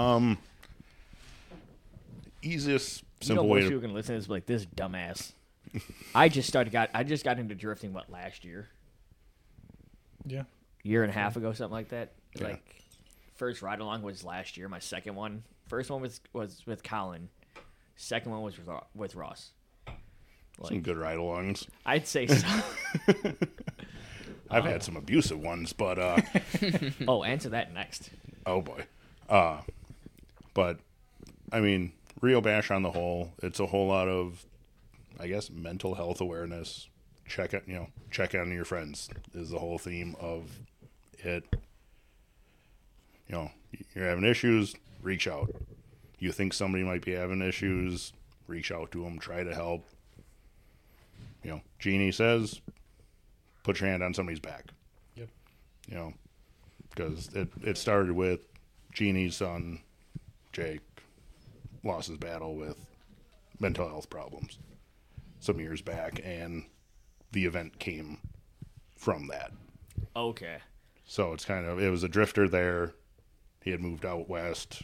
Easiest, You know, simple most way people to. can listen to this like this dumbass. I just got into drifting last year, Yeah. year and a half ago, something like that. Yeah. Like, first ride along was last year. My second one, first one was with Colin. Second one was with Ross. Some good ride-alongs. I'd say so. I've had some abusive ones, but Oh, answer that next. oh boy. But I mean, Rio Bash on the whole, it's a whole lot of, I guess, mental health awareness. Check on your friends is the whole theme of it. You know, you're having issues, reach out. You think somebody might be having issues, reach out to them, try to help. You know, Jeannie says, put your hand on somebody's back. Yep. You know, because it started with Jeannie's son, Jake, lost his battle with mental health problems some years back, and the event came from that. Okay. So it's kind of, it was a drifter there. He had moved out west.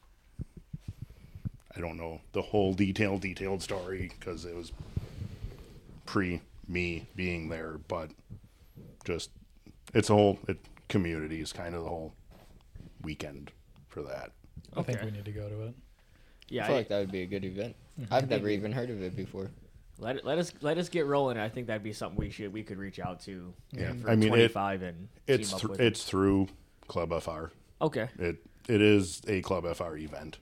I don't know the whole detailed story because it was pre me being there, but just it's a whole community is kind of the whole weekend for that. I think Okay. we need to go to it. Yeah. I feel like that would be a good event. I've never even heard of it before. Let us get rolling. I think that'd be something we could reach out to. Yeah, For I mean 25 and it's team up with. it's through Club FR. Okay. It is a Club FR event.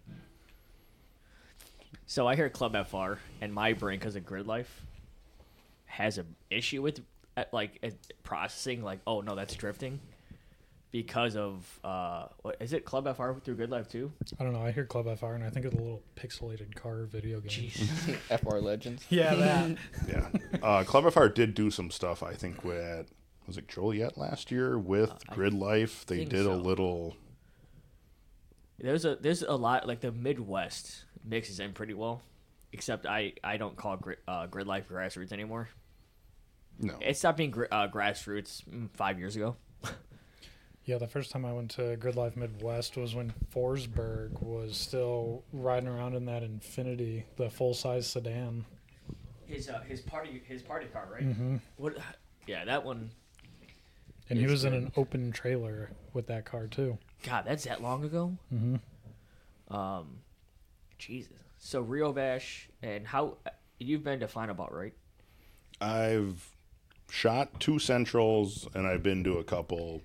So I hear Club FR, and my brain, because of Grid Life, has an issue with processing. Like, oh no, that's drifting, because of what is it? Club FR through Grid Life too? I don't know. I hear Club FR and I think of the little pixelated car video game. Jeez. FR Legends. Yeah, that. Yeah, Club FR did do some stuff. I think with was it Joliet last year with Grid Life. They think did so. a little. There's a lot, like the Midwest mixes in pretty well, except I don't call Grid Life grassroots anymore. No, It stopped being grassroots 5 years ago. Yeah, the first time I went to Grid Life Midwest was when Forsberg was still riding around in that Infinity, the full size sedan. His party car, right? Mm-hmm. What? Yeah, that one. And he It's was in good. an open trailer with that car too. God, that's that long ago. Mm-hmm. Jesus. So Rio Bash, and how you've been to Final Bout, right? I've shot 2 centrals and I've been to a couple.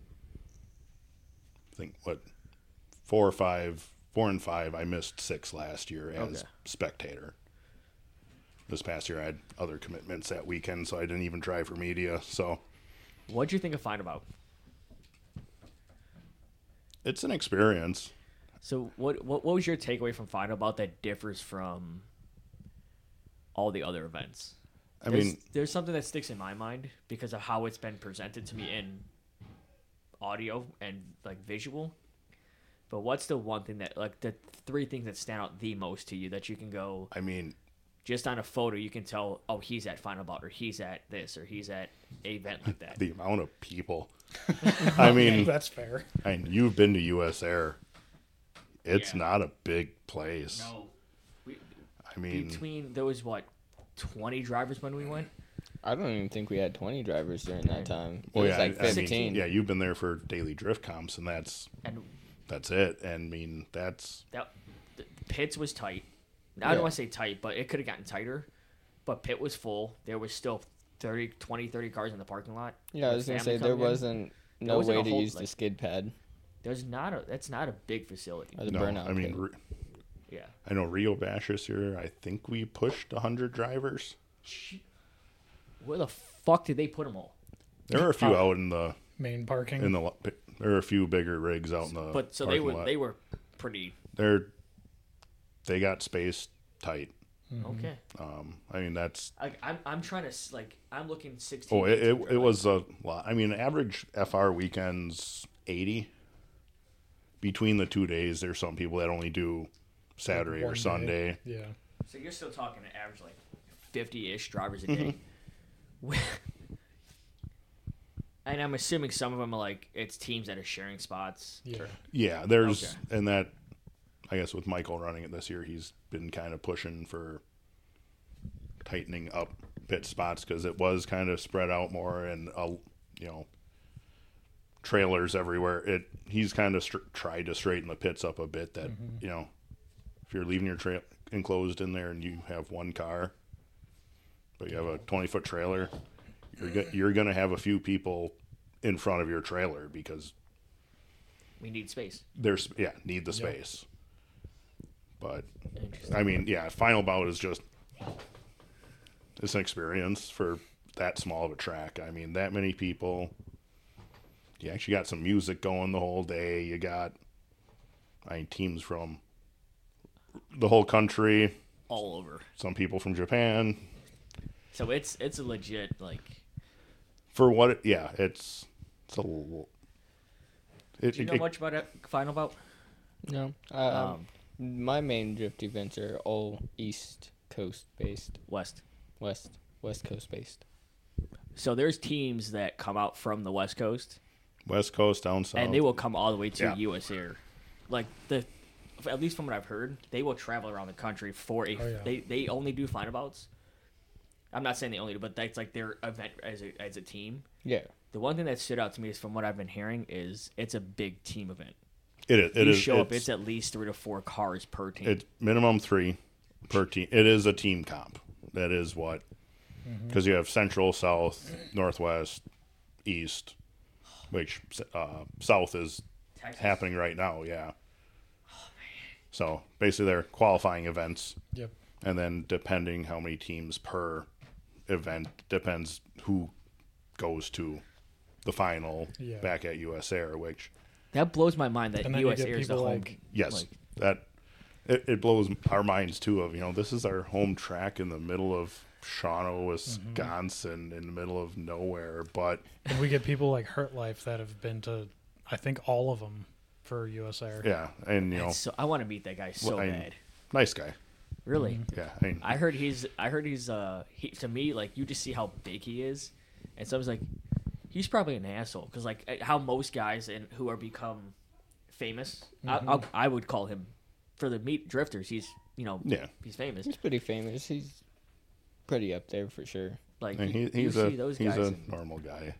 I think 4 and 5. I missed 6 last year as Okay. spectator. This past year I had other commitments that weekend, so I didn't even try for media. So What'd you think of Final Bout? it's an experience. So what was your takeaway from Final Bout that differs from all the other events? I mean, there's something that sticks in my mind because of how it's been presented to me in audio and like visual. But what's the one thing that, like, the 3 things that stand out the most to you that you can go, I mean, just on a photo you can tell, oh, he's at Final Bout, or he's at this, or he's at an event like that? the amount of people. I mean, That's fair. and you've been to US Air. It's Yeah. not a big place. No, I mean, between there was what 20 drivers when we went. I don't even think we had 20 drivers during that time. It well, was yeah, like I mean, 15. yeah, you've been there for daily drift comps, and that's And it. And I mean, that's that the pits was tight. I Yeah. don't want to say tight, but it could have gotten tighter. But pit was full. There was still 30 cars in the parking lot. Yeah, I with was going to family say there coming in. wasn't no wasn't way a to whole, use the like- skid pad That's not a big facility. or the no. burnout I mean, pit. Yeah. I know Rio Bash this year. I think we pushed 100 drivers. Where the fuck did they put them all? There are a few out in the Main parking. there are a few bigger rigs out in the. But so parking lot. they were pretty They got space tight. okay. I mean that's. I'm trying to I'm looking 16. Oh, it was a lot. I mean, average FR weekends 80. Between the 2 days, there's some people that only do Saturday One or day. Sunday. Yeah. So you're still talking an average 50-ish drivers a day. And I'm assuming some of them are it's teams that are sharing spots. Yeah. Yeah, there's Okay. and that. I guess with Michael running it this year, he's been kind of pushing for tightening up pit spots because it was kind of spread out more and trailers everywhere. He's kind of tried to straighten the pits up a bit. That if you're leaving your trail enclosed in there and you have one car, but you have a 20-foot trailer, you're gonna have a few people in front of your trailer because We need space. need the space. But Interesting. I mean, final bout is just it's an experience for that small of a track. I mean, that many people. You actually got some music going the whole day. You got, teams from the whole country. All over. Some people from Japan. So it's a legit For what? It's a little. Do you know much about it? Final bout? No. My main drift events are all East Coast based, West. West Coast based. So there's teams that come out from the West Coast, West Coast down south, and they will come all the way to Yeah. U.S. Air. At least from what I've heard, they will travel around the country for a. Oh, yeah. They only do final bouts. I'm not saying they only do, but that's their event as a team. Yeah. The one thing that stood out to me is from what I've been hearing is it's a big team event. It is. You show up, it's at least 3 to 4 cars per team. It's minimum 3 per team. It is a team comp. That is what, because you have Central, South, Northwest, East, which South is Texas. happening right now. Yeah. So basically, they're qualifying events, Yep. and then depending how many teams per event depends who goes to the final Yeah. back at US Air, which. That blows my mind that And then you U.S. get Air is the people home. Yes, it blows our minds too. Of this is our home track in the middle of Shawano, Wisconsin, in the middle of nowhere. But And we get people like Hurt Life that have been to, I think, all of them for US Air. yeah, and So I want to meet that guy so bad. nice guy. Really? Yeah, I heard he's to me you just see how big he is, and so I was like, he's probably an asshole because how most guys who are become famous, I would call him for the meat drifters. He's he's famous. He's pretty famous. He's pretty up there for sure. and you he's see those he's guys a and- normal guy.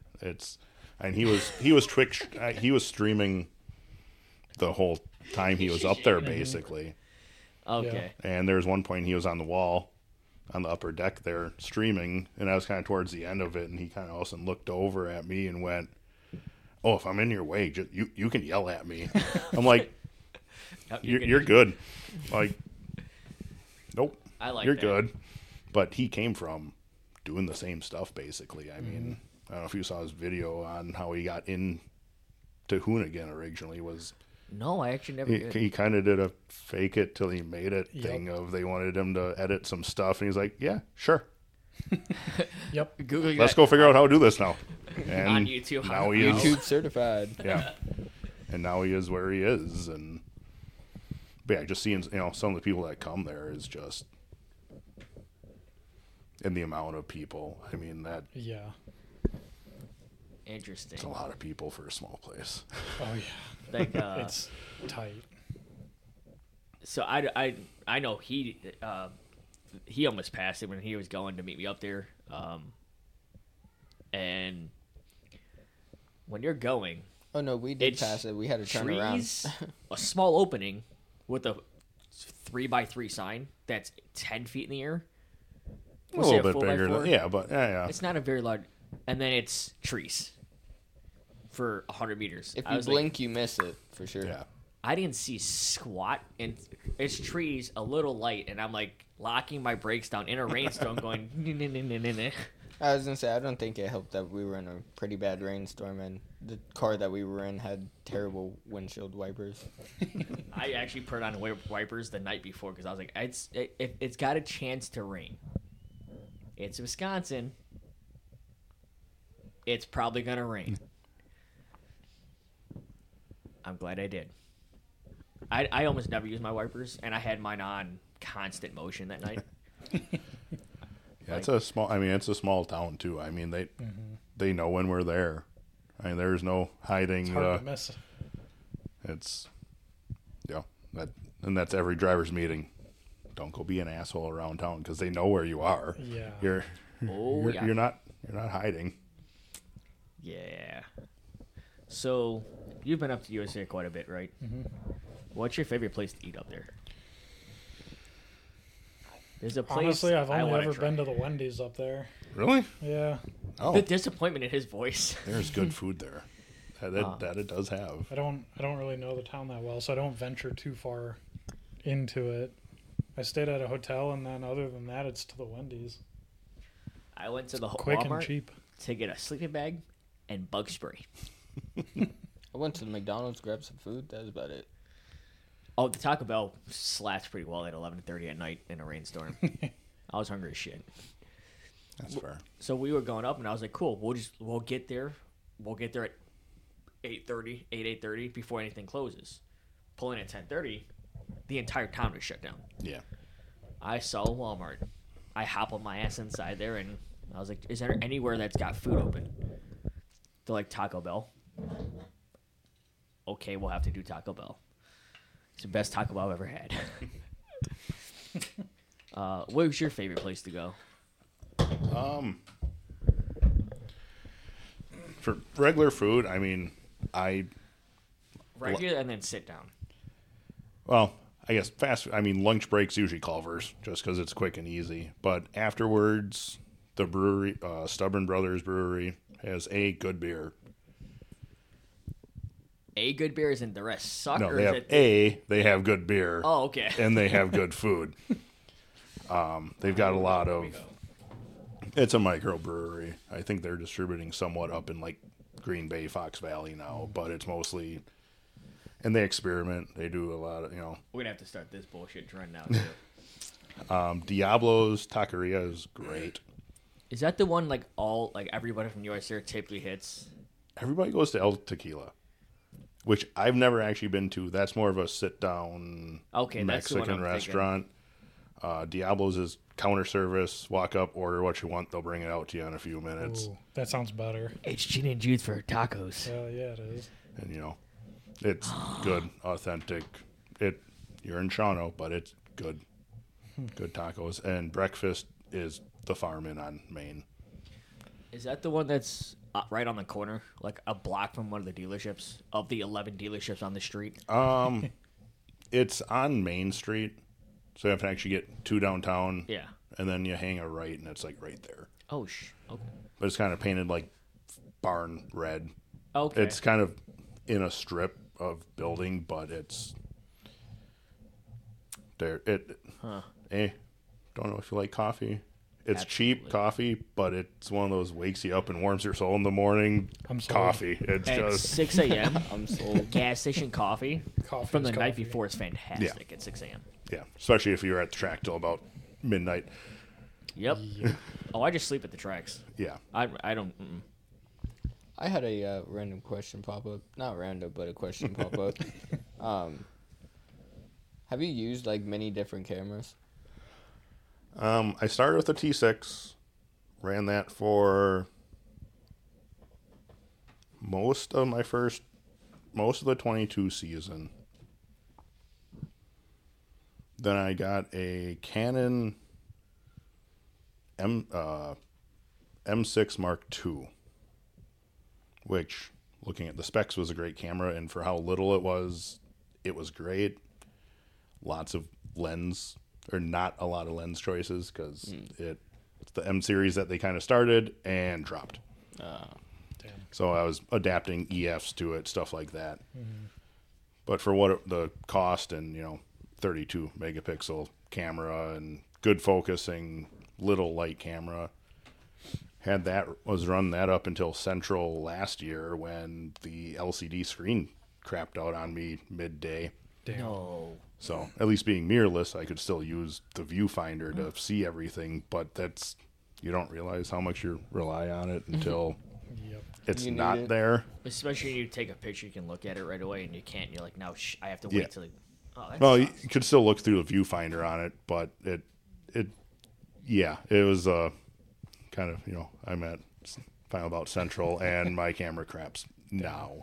He was Twitch. He was streaming the whole time he was up there basically. Okay. And there's one point he was on the wall on the upper deck there streaming, and I was kind of towards the end of it, and he kind of all of a sudden looked over at me and went, "Oh, if I'm in your way, just, you can yell at me." I'm like, you're good. Like, nope, I like you're that. good. But he came from doing the same stuff basically. I mean, I don't know if you saw his video on how he got in to Hoonigan originally. No, I actually never did. He kind of did a fake it till he made it Yep. thing of they wanted him to edit some stuff, and he's like, "Yeah, sure, Yep. Google let's that go figure out how to do this now." And on YouTube. now he is, YouTube certified. yeah, and now he is where he is, but yeah, just seeing some of the people that come there is just, and the amount of people. I mean, that's Yeah. Interesting. a lot of people for a small place. Oh yeah. It's tight. So I know he almost passed it when he was going to meet me up there, and when you're going, Oh no, we did It's pass it. We had to turn around. trees, a small opening with a 3x3 sign that's 10 feet in the air. A We'll say little bit 4x4. bigger, yeah, but yeah. It's not a very large, and then it's trees for 100 meters. If I you was blink, you miss it for sure. Yeah. I didn't see squat, and it's trees, a little light, and I'm locking my brakes down in a rainstorm, going. I was gonna say I don't think it helped that we were in a pretty bad rainstorm and the car that we were in had terrible windshield wipers. I actually put on wipers the night before because I was like, it's got a chance to rain. It's Wisconsin. It's probably gonna rain. I'm glad I did. I almost never use my wipers, and I had mine on constant motion that night. Yeah, it's a small. I mean, it's a small town too. I mean, they know when we're there. I mean, there's no hiding. It's hard to miss. It's that's every driver's meeting. Don't go be an asshole around town because they know where you are. Yeah. You're not hiding. Yeah. So you've been up to USA quite a bit, right? Mm-hmm. What's your favorite place to eat up there? There's a place. Honestly, I've I only wanna ever try. been to the Wendy's up there. Really? Yeah. Oh, The disappointment in his voice. there's good food there. That it does have. I don't really know the town that well, so I don't venture too far into it. I stayed at a hotel, and then other than that, it's to the Wendy's. I went to the Quick Walmart and cheap. to get a sleeping bag and bug spray. I went to the McDonald's, grabbed some food. That was about it. Oh, the Taco Bell slaps pretty well at 11:30 at night in a rainstorm. I was hungry as shit. That's fair. So we were going up, and I was like, "Cool, we'll get there. We'll get there at 8:30 before anything closes." Pulling at 10:30, the entire town is shut down. Yeah. I saw a Walmart. I hop on my ass inside there, and I was like, "Is there anywhere that's got food open?" They're like, "Taco Bell." Okay, we'll have to do Taco Bell. It's the best Taco Bell I've ever had. What was your favorite place to go? For regular food, I mean, Regular and then sit down. well, I guess fast. I mean, lunch breaks usually Culver's just because it's quick and easy. But afterwards, the brewery, Stubborn Brothers Brewery, has a good beer. A good beer is in the rest suck. No, or they is have it they have good beer. Oh, okay. And they have good food. They've got a lot of. It's a microbrewery. I think they're distributing somewhat up in like Green Bay, Fox Valley now, but it's mostly. And they experiment. They do a lot of We're gonna have to start this bullshit trend now too. Diablo's Taqueria is great. Is that the one like everybody from USA typically hits? Everybody goes to El Tequila, which I've never actually been to. That's more of a sit-down Okay, that's the one Mexican I'm restaurant. Diablo's is counter service. Walk up, order what you want. They'll bring it out to you in a few minutes. Ooh, that sounds better. It's gin and juice for tacos. Hell yeah, it is. And it's good, authentic. You're in Shawano, but it's good. Good tacos. And breakfast is the Farm Inn on Main. Is that the one that's right on the corner, like a block from one of the dealerships of the 11 dealerships on the street? It's on Main Street, so you have to actually get to downtown. Yeah. And then you hang a right, and it's like right there. Oh, okay. But it's kind of painted like barn red. Okay. It's kind of in a strip of building, but it's there. Don't know if you like coffee. It's cheap Absolutely. coffee, but it's one of those wakes you up and warms your soul in the morning. I'm sold. Coffee. It's At just 6 a.m. I'm sold. gas station coffee Coffee from is the night coffee. before is fantastic at 6 a.m. yeah, especially if you're at the track till about midnight. Yep. Oh, I just sleep at the tracks. Yeah. I don't. I had a random question pop up. Not random, but a question pop up. Have you used like many different cameras? I started with the T6, ran that for most of the 22 season. Then I got a Canon M6 Mark II, which, looking at the specs, was a great camera, and for how little it was great. Lots of lens, or not a lot of lens choices, because it's the M series that they kind of started and dropped. Damn. So I was adapting EFs to it, stuff like that. But for what the cost and 32 megapixel camera and good focusing, little light camera, was running that up until Central last year when the LCD screen crapped out on me midday. Damn. No. So at least being mirrorless, I could still use the viewfinder to see everything, but you don't realize how much you rely on it until Yep. it's You need not it. there. Especially when you take a picture, you can look at it right away, and you can't. You're like, no, I have to wait Yeah. till. Oh, that Well, you sucks. could still look through the viewfinder on it, but it was kind of, I'm at Final Bout Central and my camera craps now.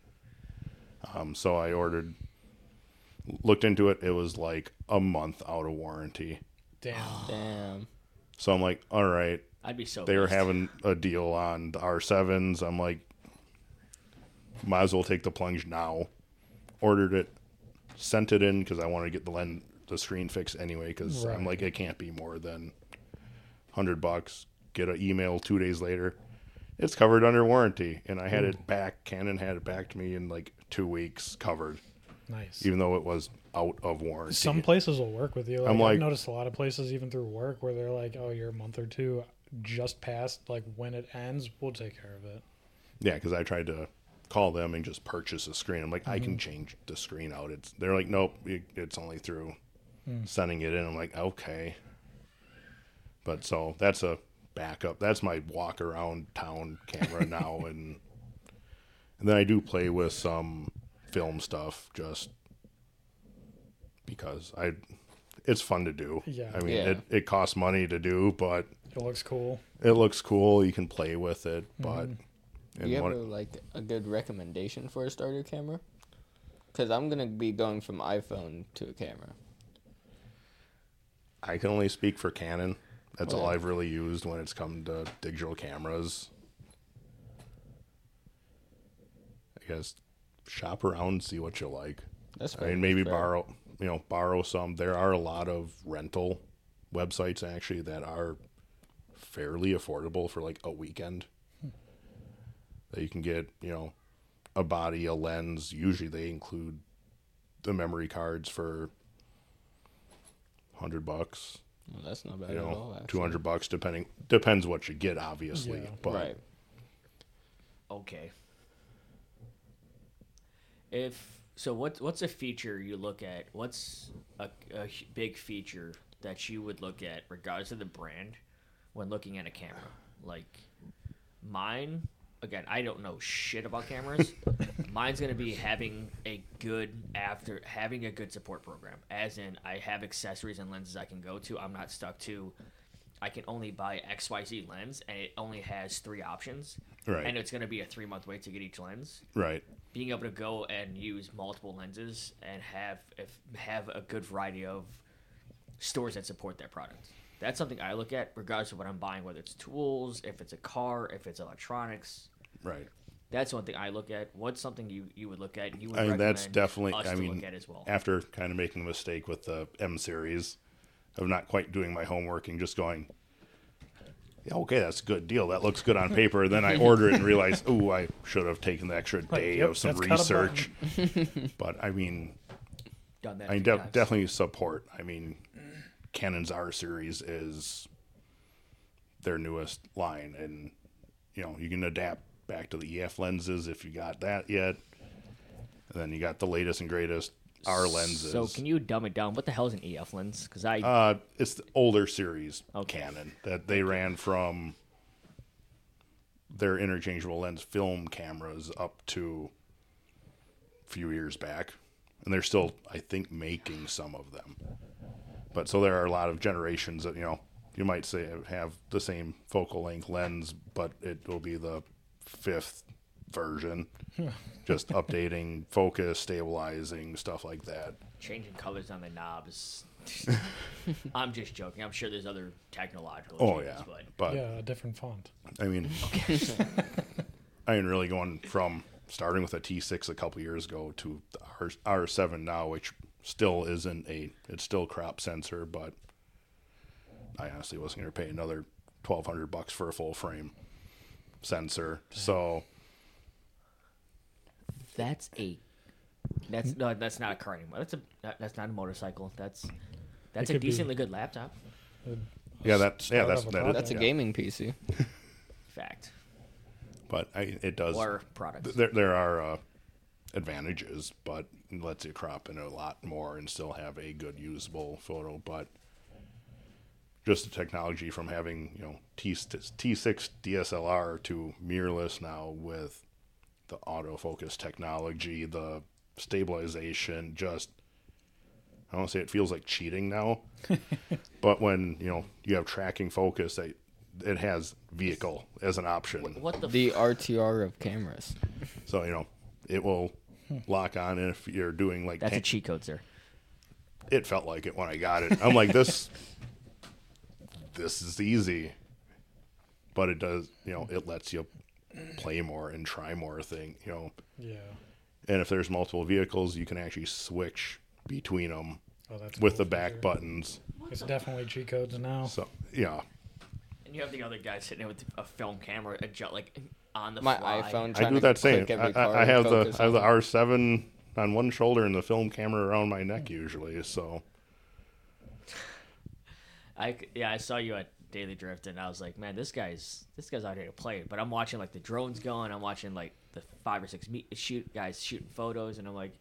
So I looked into it. It was like a month out of warranty. Damn. Damn. So I'm like, all right. I'd be so. They were pissed. having a deal on the R7s. I'm like, might as well take the plunge now. Ordered it, sent it in because I wanted to get the screen fixed anyway. Because I'm Right. like, it can't be more than $100. Get an email 2 days later. It's covered under warranty, and I had it back. Canon had it back to me in like 2 weeks, covered, Nice. even though it was out of warranty. Some places will work with you. I'm like- I've noticed a lot of places, even through work, where they're like, "Oh, you're a month or two just past. Like when it ends, we'll take care of it." Yeah, because I tried to call them and just purchase a screen. I'm like, I can change the screen out. They're like, nope, it's only through sending it in. I'm like, okay. But so that's a backup. That's my walk around town camera now, and then I do play with some film stuff just because it's fun to do. Yeah. I mean, Yeah. it costs money to do, but It looks cool. it looks cool. You can play with it, but. Do and you what- have a good recommendation for a starter camera? Because I'm gonna be going from iPhone to a camera. I can only speak for Canon. That's all Well- I've really used when it's come to digital cameras. I guess shop around, see what you like. That's I mean, maybe borrow some. There are a lot of rental websites actually that are fairly affordable for like a weekend. That you can get, a body, a lens. Usually they include the memory cards for $100. Well, that's not bad at all. Actually. $200 depends what you get, obviously. Yeah. But Right. Okay. What's a feature you look at? What's a big feature that you would look at, regardless of the brand, when looking at a camera? Like mine, again, I don't know shit about cameras. Mine's gonna be having a good support program. As in, I have accessories and lenses I can go to. I'm not stuck to. I can only buy XYZ lens, and it only has 3 options. Right. And it's going to be a 3-month wait to get each lens. right. Being able to go and use multiple lenses and have a good variety of stores that support that product. That's something I look at regardless of what I'm buying, whether it's tools, if it's a car, if it's electronics. Right. That's one thing I look at. What's something you would look at and you would I mean, recommend that's definitely, us to look at as well? after kind of making the mistake with the M series of not quite doing my homework and just going, yeah, okay, that's a good deal. That looks good on paper. Then I order it and realize, oh, I should have taken the extra day yep, of some that's cut a research. But I mean, Done that I a few times. definitely support. I mean, Canon's R series is their newest line, and you can adapt back to the EF lenses if you got that yet. And then you got the latest and greatest R lenses. So can you dumb it down? What the hell is an EF lens? Because It's the older series Okay. Canon that they ran from their interchangeable lens film cameras up to a few years back. And they're still, I think, making some of them. But so there are a lot of generations that, you might say have the same focal length lens, but it will be the 5th version. Just updating focus, stabilizing, stuff like that. changing colors on the knobs. I'm just joking. I'm sure there's other technological Oh, changes, yeah. but But, Yeah, a different font. I mean, I mean, really going from starting with a T6 a couple years ago to the R7 now, which still isn't it's still crop sensor, but I honestly wasn't going to pay another $1,200 for a full frame sensor. So that's not a car anymore. That's not a motorcycle. That's It a could be. decently good laptop. yeah, that's Start that off a is. project. That's a yeah. gaming PC. Fact. But it does. Or products. There are advantages, but it lets you crop in a lot more and still have a good usable photo. But just the technology from having T6 DSLR to mirrorless now with the autofocus technology, the stabilization, just I don't say it feels like cheating now, but when you have tracking focus, it has vehicle as an option. What The RTR of cameras. So it will lock on, and if you're doing like That's a cheat code, sir. it felt like it when I got it. I'm like this is easy, but it does it lets you play more and try more Yeah. and if there's multiple vehicles, you can actually switch between them Oh, that's with cool the back feature. buttons. It's definitely cheat codes now. So yeah, And you have the other guy sitting there with a film camera, like on the My fly. iPhone. I trying do to that same. click every car I and have the focus on it. R7 on one shoulder and the film camera around my neck usually. So I saw you at Daily Drift, and I was like, man, this guy's out here to play. But I'm watching like the drones going. I'm watching like the 5 or 6 guys shooting photos, and I'm like,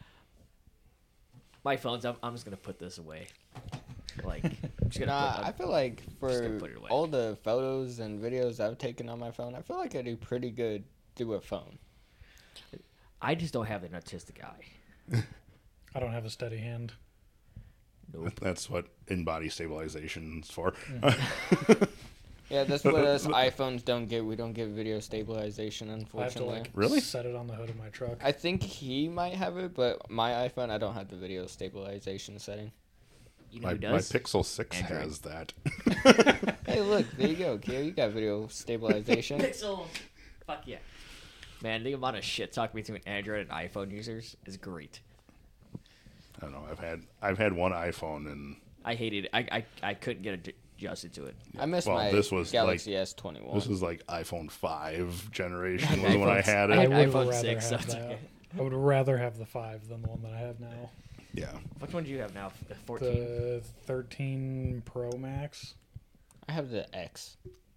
my phone's. I'm just gonna put this away. Like, I'm just gonna I feel like just gonna for put it away. all the photos and videos I've taken on my phone, I feel like I do pretty good through a phone. I just don't have an artistic eye. I don't have a steady hand. Nope. that's what in-body stabilization's for. Yeah, that's what us iPhones don't get. We don't get video stabilization, I have to unfortunately. like Really? set it on the hood of my truck. I think he might have it, but my iPhone, I don't have the video stabilization setting. You know My who does? Pixel 6 Android. has that. Hey, look, there you go, Keo. You got video stabilization. Pixel. Fuck yeah. Man, the amount of shit talk between Android and iPhone users is great. I don't know. I've had one iPhone and I hated it. I couldn't get adjusted to it. I miss Well, my this was Galaxy S21. this is like iPhone 5 generation Okay, was when I iPhones. had I it. had would iPhone rather 6, so have it's that. okay. I would rather have the 5 than the one that I have now. Yeah. Which one do you have now? The 14? The 13 Pro Max. I have the X.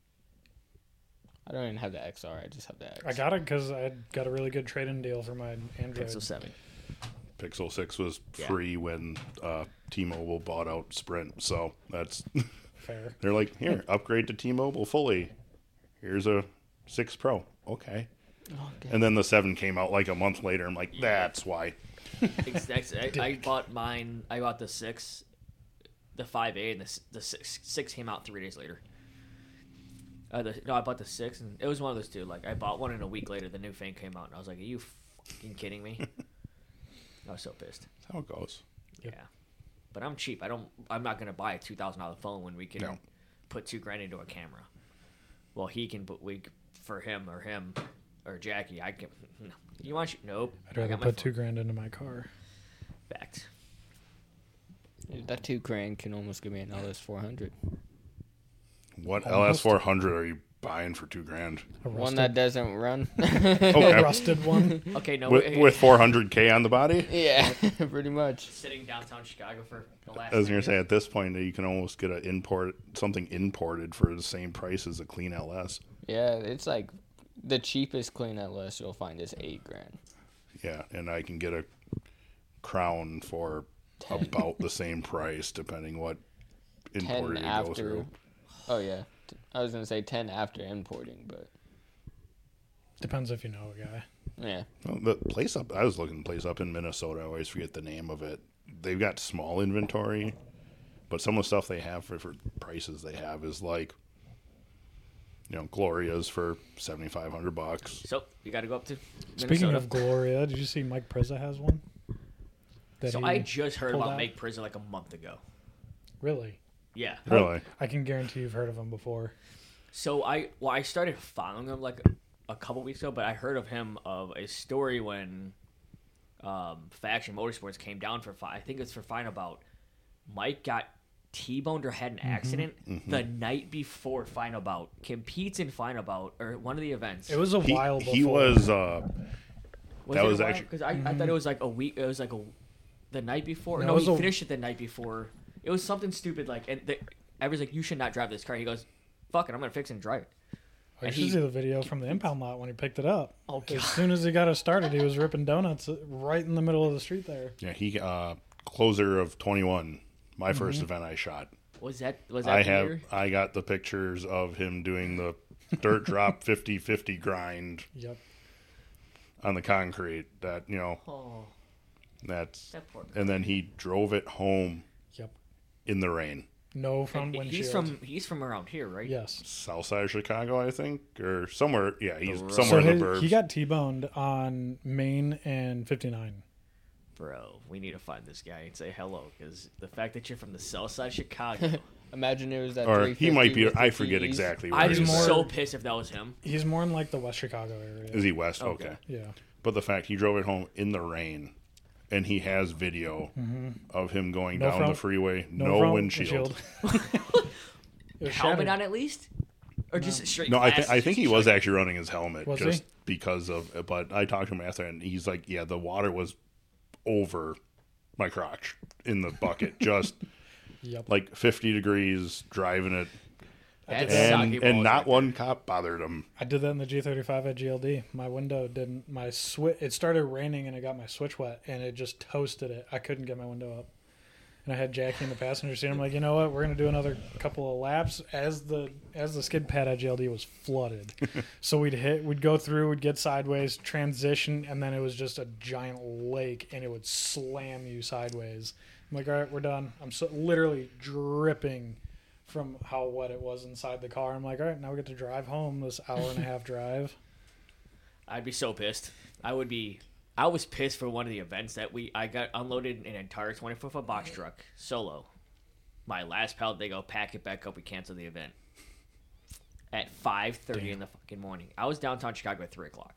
I don't even have the XR. I just have the X. I got it because I got a really good trade-in deal for my Android. Pixel 7. Pixel 6 was Yeah. free when T-Mobile bought out Sprint. So that's Fair. they're like, here, upgrade to T-Mobile fully. Here's a 6 Pro. Okay. Okay. And then the 7 came out like a month later. I'm like, that's why. I bought mine. I bought the 6, the 5A, and the 6 came out 3 days later. No, I bought the 6, and it was one of those two. Like, I bought one, and a week later, the new thing came out, and I was like, are you fucking kidding me? I was so pissed. That's how it goes. Yep. Yeah. But I'm cheap. I'm not gonna buy a $2,000 phone when we can No. put $2,000 into a camera. Well, he can put for him or Jackie. I can. No. You want? Nope. I'd I rather got my put phone. $2,000 into my car. Fact. That $2,000 can almost give me an LS400. What Almost. LS400 are you buying for $2,000? A One that rusted, doesn't run. Okay. rusted one. Okay. No. With 400K on the body? Yeah, pretty much. sitting downtown Chicago for the last. I was 10 going to say, years. at this point, you can almost get something imported for the same price as a clean LS. Yeah, it's like the cheapest clean LS you'll find is $8,000. Yeah, and I can get a Crown for 10. about the same price, depending what 10 importer you go after. through. Oh yeah, I was gonna say 10 after importing, but Depends if you know a guy. yeah. Well, the place up, I was looking the place up in Minnesota. I always forget the name of it. They've got small inventory, but some of the stuff they have for prices they have is like, Gloria's for $7,500. So you got to go up to. Speaking Minnesota. of Gloria, did you see Mike Prizza has one? That So he I just heard pulled about out? Make Prison like a month ago. Really? Yeah. Really? I can guarantee you've heard of him before. So I started following him like a couple weeks ago, but I heard of him of a story when Faction Motorsports came down for I think it's for Final Bout. Mike got T-boned or had an accident the night before Final Bout. Competes in Final Bout or one of the events. It was a while before. He was that was actually- because I thought it was like a week. It was like the night before. No, No, it was he a- finished it the night before. It was something stupid like, and everyone's like, "You should not drive this car." He goes, "Fuck it, I'm gonna fix it and drive it." I And should he- see the video from the impound lot when he picked it up. Oh, As God. soon as he got it started, he was ripping donuts right in the middle of the street there. Yeah, he closer of 21. My first event I shot. Was that the year? I got the pictures of him doing the dirt drop 50-50 grind Yep. on the concrete. That Oh, that's that poor. and then he drove it home Yep. in the rain. No front windshield. He's from around here, right? Yes. South side of Chicago, I think, or somewhere. Yeah, he's road. somewhere So in the burbs. he got T-boned on Main and 59. Bro, we need to find this guy and say hello because the fact that you're from the south side of Chicago, Imagine it was that. or he might 350 be. with the I forget TEs. exactly. Where I'd he be is. more- so pissed if that was him. He's more in like the West Chicago area. Is he west? Okay. Okay. Yeah. But the fact he drove it home in the rain, and he has video of him going No down front- the freeway, No, no front windshield. It was Helmet shattered. on at least, or just straight. No, glass? I think he was actually running his helmet Was just he? because of. But I talked to him after, and he's like, "Yeah, the water was over my crotch in the bucket, just Yep. like 50 degrees driving it, That's And- soggy balls and not right one cop bothered him." I did that in the G35 at GLD. My window didn't. My switch. It started raining and it got my switch wet and it just toasted it. I couldn't get my window up. And I had Jackie in the passenger seat. I'm like, you know what? We're gonna do another couple of laps as the skid pad at GLD was flooded. So we'd go through, we'd get sideways, transition, and then it was just a giant lake and it would slam you sideways. I'm like, all right, we're done. I'm so literally dripping from how wet it was inside the car. I'm like, all right, now we get to drive home this hour and a half drive. I'd be so pissed. I was pissed for one of the events that I got unloaded an entire 24-foot box truck solo. My last pallet, they go pack it back up. We cancel the event at 5:30 in the fucking morning. I was downtown Chicago at 3:00.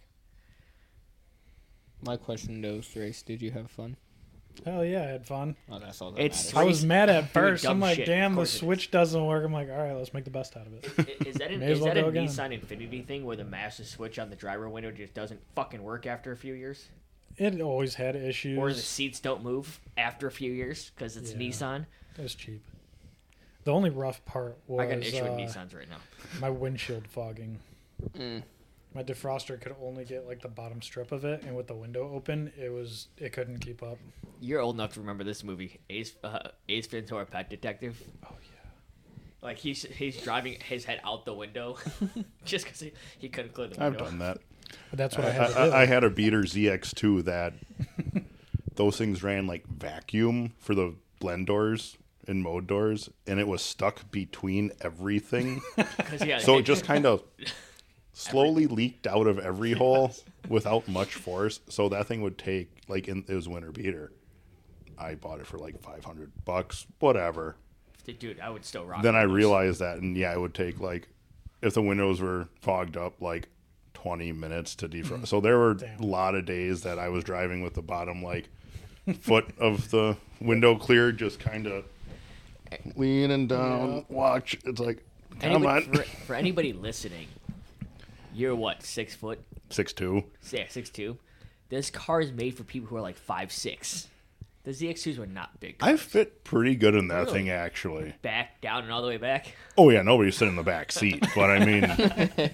My question to those race: did you have fun? Hell yeah, I had fun. Oh, that's all that It's matters. I was mad at Doing first. I'm dumb like, shit. damn, Of the course it is. switch doesn't work. I'm like, all right, let's make the best out of it. Is that May as well a go again. Nissan Infinity thing where the master switch on the driver window just doesn't fucking work after a few years, It always had issues. or the seats don't move after a few years because it's Yeah. Nissan? It was cheap. The only rough part was I got an issue with Nissans right now. my windshield fogging. Mm. My defroster could only get like the bottom strip of it, and with the window open, it couldn't keep up. You're old enough to remember this movie, Ace Ventura: Pet Detective. Oh yeah. Like he's driving his head out the window just because he couldn't clear the I've window. done that. But that's what I had to do. I had a beater ZX2 that those things ran like vacuum for the blend doors and mode doors, and it was stuck between everything. 'Cause, yeah, So it just kind of slowly leaked out of every hole without much force. So that thing would take it was winter beater. I bought it for like $500, whatever. dude, I would still rock. Then I those. realized that, and yeah, it would take like if the windows were fogged up, like 20 minutes to defrost. So there were Damn. a lot of days that I was driving with the bottom like foot of the window cleared, just kind of leaning down. Yeah. Watch, it's like, come Anybody, on, for anybody listening, you're what, 6 foot? 6'2". Yeah, 6'2". This car is made for people who are like 5'6". The ZX2s were not big. I fit pretty good in that Really? thing, actually. Back, down, and all the way back. Oh yeah, nobody's sitting in the back seat, but I mean,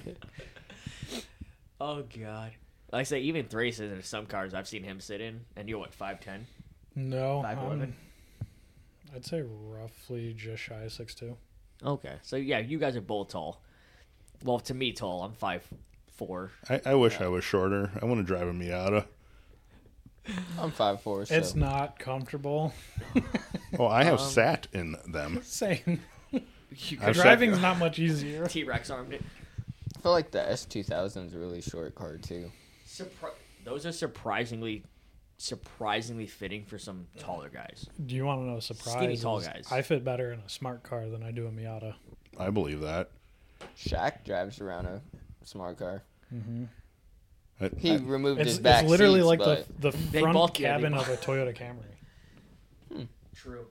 Oh god. Like I say, even Thraces in some cars I've seen him sit in, and you're what, 5'10"? No, 5'11"? I'd say roughly just shy of 6'2". Okay, so yeah, you guys are both tall. Well, to me, tall. I'm 5'4". I wish I was shorter. I want to drive a Miata. I'm 5'4", so It's not comfortable. Oh, I have sat in them. Same. You I've sat- Driving's not much easier. T-Rex armed it. I feel like the S2000 is a really short car too. Those are surprisingly fitting for some taller guys. Do you want to know a surprise? Skinny tall is guys. I fit better in a smart car than I do a Miata. I believe that. Shaq drives around a smart car. I- He I- removed his It's back literally seats, like but the They front both- yeah, they cabin both- of a Toyota Camry. True.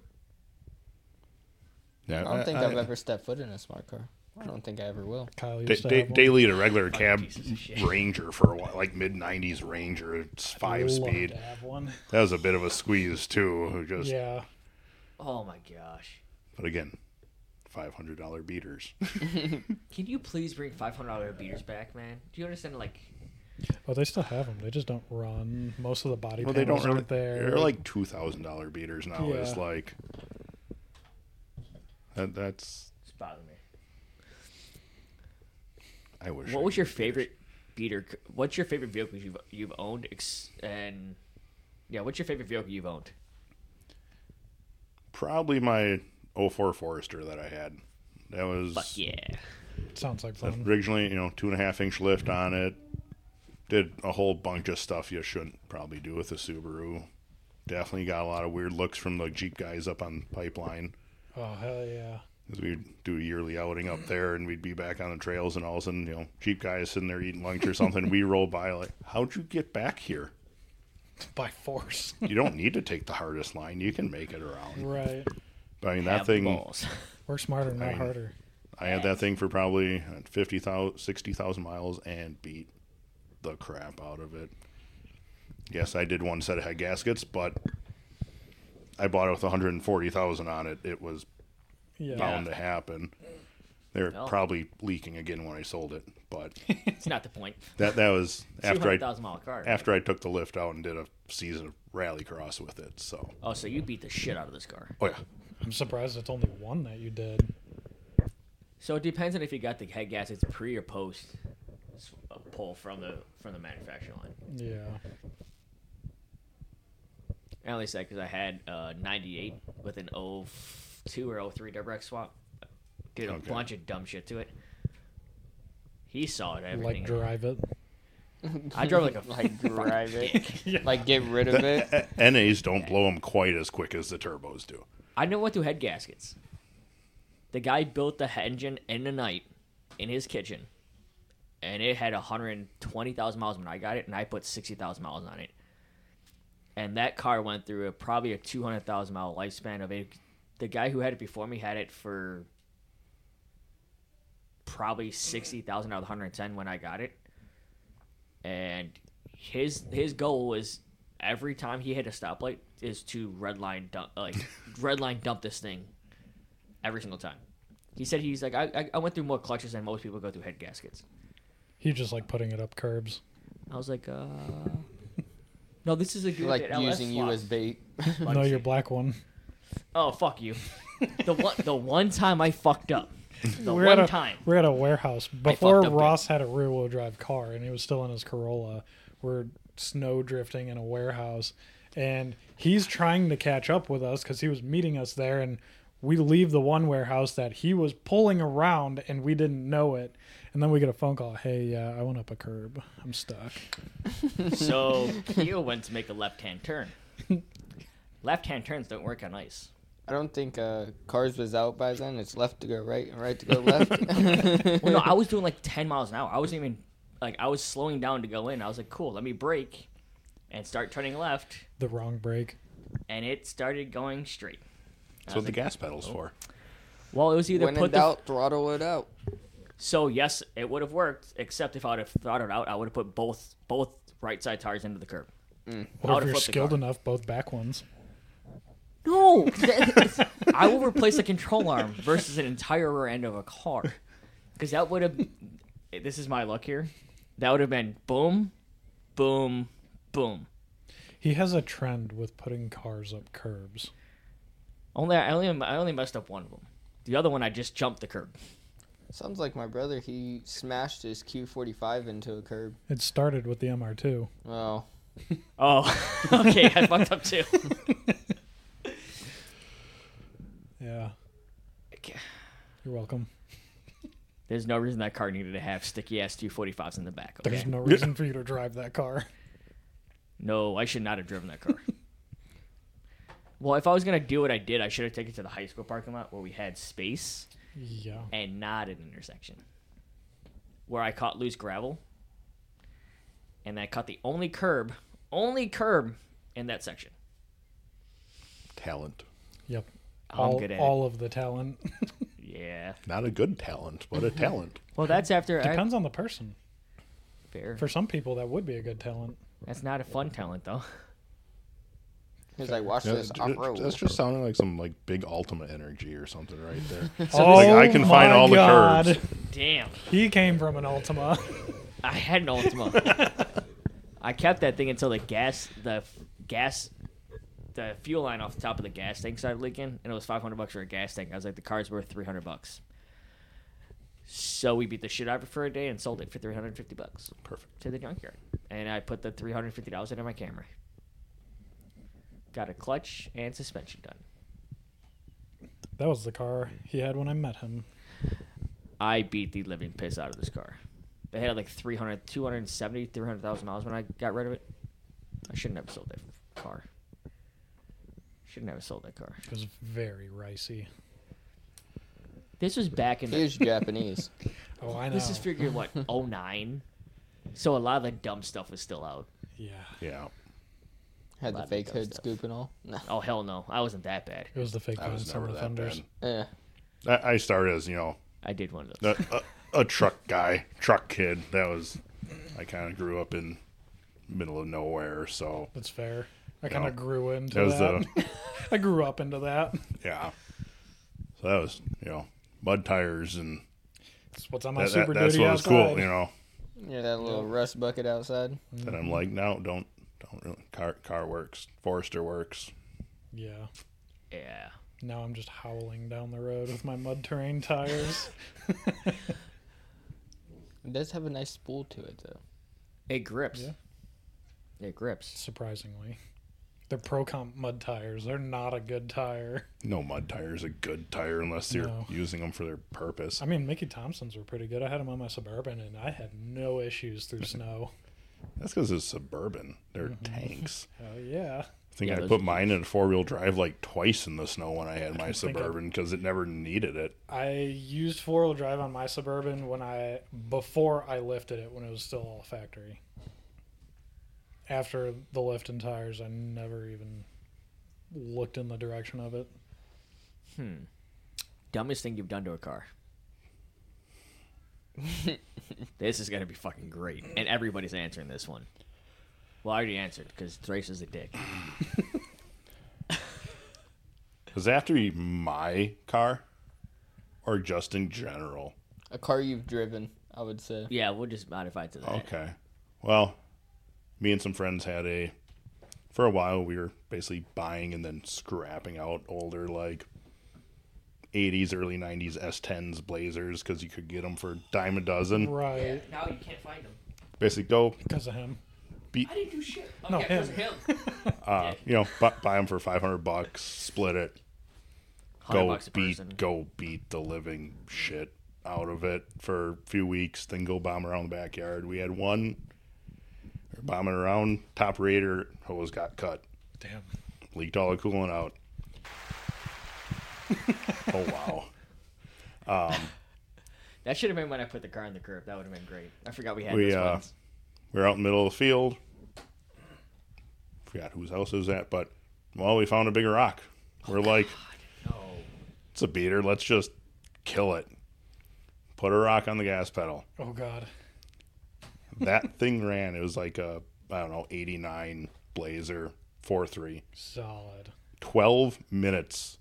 yeah, I don't think I've ever stepped foot in a smart car. I don't think I ever will. Kyle used to have one. Daily to regular cab pieces of shit. Ranger for a while, like mid '90s Ranger. It's I'd 5 love speed. to have one. That was a bit of a squeeze too. Just, Yeah. Oh my gosh. but again, $500 beaters. Can you please bring $500 beaters back, man? Do you understand? Like, Well, they still have them. They just don't run. Most of the body Well, they don't panels really. aren't there. They're like $2,000 beaters now. Yeah. It's like that's. it's bothering me. I wish. What I was your could get favorite beater? What's your favorite vehicle you've owned? And yeah, what's your favorite vehicle you've owned? Probably my 04 Forester that I had. That was Fuck yeah. Sounds like fun. originally, 2.5-inch lift on it. Did a whole bunch of stuff you shouldn't probably do with a Subaru. Definitely got a lot of weird looks from the Jeep guys up on Pipeline. Oh, hell yeah. Because we'd do a yearly outing up there, and we'd be back on the trails, and all of a sudden, Jeep guys sitting there eating lunch or something. We roll by like, how'd you get back here? By force. You don't need to take the hardest line. You can make it around. Right. But, I mean, Have that the thing, balls. Work smarter, not mean, harder. I had that thing for probably 50,000, 60,000 miles and beat the crap out of it. Yes, I did one set of head gaskets, but I bought it with 140,000 on it. It was Yeah. bound to happen. They're No. probably leaking again when I sold it, but It's not the point. that was after I 200,000 mile car. after I took the lift out and did a season of rallycross with it. So, Oh, so you beat the shit out of this car. oh yeah, I'm surprised it's only one that you did. So it depends on if you got the head gaskets pre or post pull from the manufacturing line. Yeah. I only said because I had 98 with an 02 or 03 direct swap. Did a Okay. bunch of dumb shit to it. He saw it. Everything. Like drive it. I drove like a Like drive it. Yeah. Like get rid of it. NAs don't blow them quite as quick as the turbos do. I never went through head gaskets. The guy built the engine in the night in his kitchen, and it had 120,000 miles when I got it, and I put 60,000 miles on it. And that car went through probably a 200,000 mile lifespan of it. The guy who had it before me had it for probably 60,000 out of the 110 when I got it. And his goal was every time he hit a stoplight is to redline dump this thing every single time. He said he's like I went through more clutches than most people go through head gaskets. He just like putting it up curbs. I was like, no, this is a good Like using you as bait. No, your black one. Oh, fuck you. The one time I fucked up. The We're one at a, time. We're at a warehouse before fucked up Ross had a rear-wheel drive car, and he was still in his Corolla. We're snow drifting in a warehouse, and he's trying to catch up with us because he was meeting us there, and we leave the one warehouse that he was pulling around, and we didn't know it. And then we get a phone call. Hey, I went up a curb. I'm stuck. So Keo went to make a left-hand turn. Left-hand turns don't work on ice. I don't think cars was out by then. It's left to go right and right to go left. Well, no, I was doing like 10 miles an hour. I wasn't even I was slowing down to go in. I was like, cool, let me brake and start turning left, The wrong brake. and it started going straight. That's what the gas pedal's for. Well, it was either When in put the doubt, throttle it out. So yes, it would have worked, except if I would have throttled out, I would have put both right side tires into the curb. What I if would've you're flipped the skilled car. enough, both back ones? No, I will replace a control arm versus an entire rear end of a car, because that would have. This is my luck here. That would have been boom, boom, boom. He has a trend with putting cars up curbs. I only messed up one of them. The other one, I just jumped the curb. Sounds like my brother. He smashed his Q45 into a curb. It started with the MR2. Well, Oh, okay, I fucked up too. Yeah. You're welcome. There's no reason that car needed to have sticky ass 245s in the back. Okay? There's no reason for you to drive that car. No, I should not have driven that car. Well, if I was gonna do what I did, I should have taken it to the high school parking lot where we had space Yeah. and not an intersection, where I caught loose gravel, and I caught the only curb in that section. Talent. Yep. I'm good at all of the talent. Yeah. Not a good talent, but a talent. Well, that's after Depends on the person. fair. For some people, that would be a good talent. That's not a fun talent though. He's like, watch this off road. That's just sounding like some like big Ultimate Energy or something right there. Oh, like, I can find my all the God. curves. Damn. He came from an Ultima. I had an Ultima. I kept that thing until the fuel line off the top of the gas tank started leaking, and it was $500 for a gas tank. I was like, the car's worth $300. So we beat the shit out of it for a day and sold it for $350 Perfect. to the junkyard. And I put the $350 into my Camry. Got a clutch and suspension done. That was the car he had when I met him. I beat the living piss out of this car. It had like 300,000 miles when I got rid of it. I shouldn't have sold that car. Shouldn't have sold that car. It was very ricey. This was back in the... He's Japanese. Oh, I know. This is figured, what, 09? So a lot of the dumb stuff was still out. Yeah. Yeah. Had the Lot of fake dumb hood stuff. scoop and all. No. Oh, hell no. I wasn't that bad. It was the fake I was Summer never that Thunders. bad. Yeah. I started as, I did one of those. a truck guy, truck kid. I kind of grew up in middle of nowhere, so That's fair. I kind of grew into that was that. I grew up into that. yeah. So that was, mud tires and That's what's on my that, Super that's Duty what was outside. cool, Yeah, that little rust bucket outside. And I'm like, no, don't really. Car works. Forester works. Yeah. Yeah. Now I'm just howling down the road with my mud terrain tires. It does have a nice spool to it, though. It grips. Yeah. It grips. Surprisingly. They're Pro Comp mud tires. They're not a good tire. No mud tire is a good tire unless you're No. using them for their purpose. I mean, Mickey Thompson's were pretty good. I had them on my Suburban, and I had no issues through snow. That's because it's Suburban. They're tanks. Oh, yeah. I think Yeah, I those put are mine in a 4-wheel drive like twice in the snow when I had my don't think I- Suburban because it never needed it. I used 4-wheel drive on my Suburban before I lifted it when it was still all factory. After the lift and tires, I never even looked in the direction of it. Dumbest thing you've done to a car. This is going to be fucking great. And everybody's answering this one. Well, I already answered because Thrace is a dick. Does it have to be my car or just in general? A car you've driven, I would say. Yeah, we'll just modify it to that. Okay. Well, me and some friends for a while, we were basically buying and then scrapping out older, like, 80s, early 90s S10s Blazers because you could get them for a dime a dozen. Right. Now you can't find them. Basically, go, Because of him. I didn't do shit. Oh, No, yeah, 'cause of him. buy them for $500, split it, $100 a person. go beat the living shit out of it for a few weeks, then go bomb around the backyard. We had one bombing around, top radiator hose got cut, Damn. leaked all the coolant out. Oh wow. That should have been when I put the car in the curb. That would have been great. I forgot we had We this once. we were out in the middle of the field. Forgot whose house it was at, but we found a bigger rock. We're like, No. it's a beater. Let's just kill it. Put a rock on the gas pedal. Oh, God. That thing ran. It was like a, 89 Blazer 4.3. Solid. 12 minutes.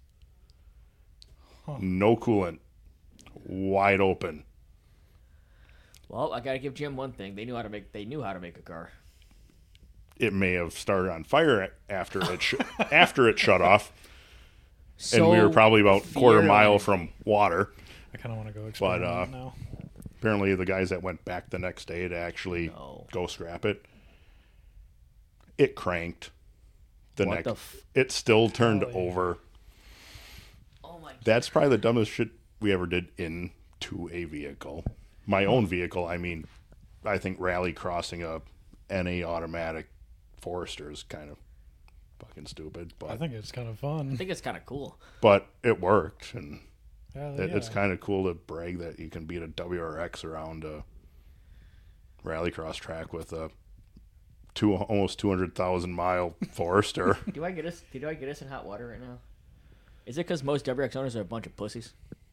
No coolant. Wide open. Well, I gotta give Jim one thing. They knew how to make a car. It may have started on fire after it shut off, So and we were probably about quarter mile fearless. from water. I kind of want to go experiment now. Apparently, the guys that went back the next day to actually go scrap it, it cranked. What the It still turned Golly. over. Oh my! That's probably the dumbest shit we ever did into a vehicle. My own vehicle, I mean, I think rally crossing a NA automatic Forester is kind of fucking stupid, I but think it's kind of I fun. think it's kind of cool. it worked, and Hell it's yeah. kind of cool to brag that you can beat a WRX around a rallycross track with a almost 200,000 mile Forester. Do I get us in hot water right now? Is it because most WRX owners are a bunch of pussies?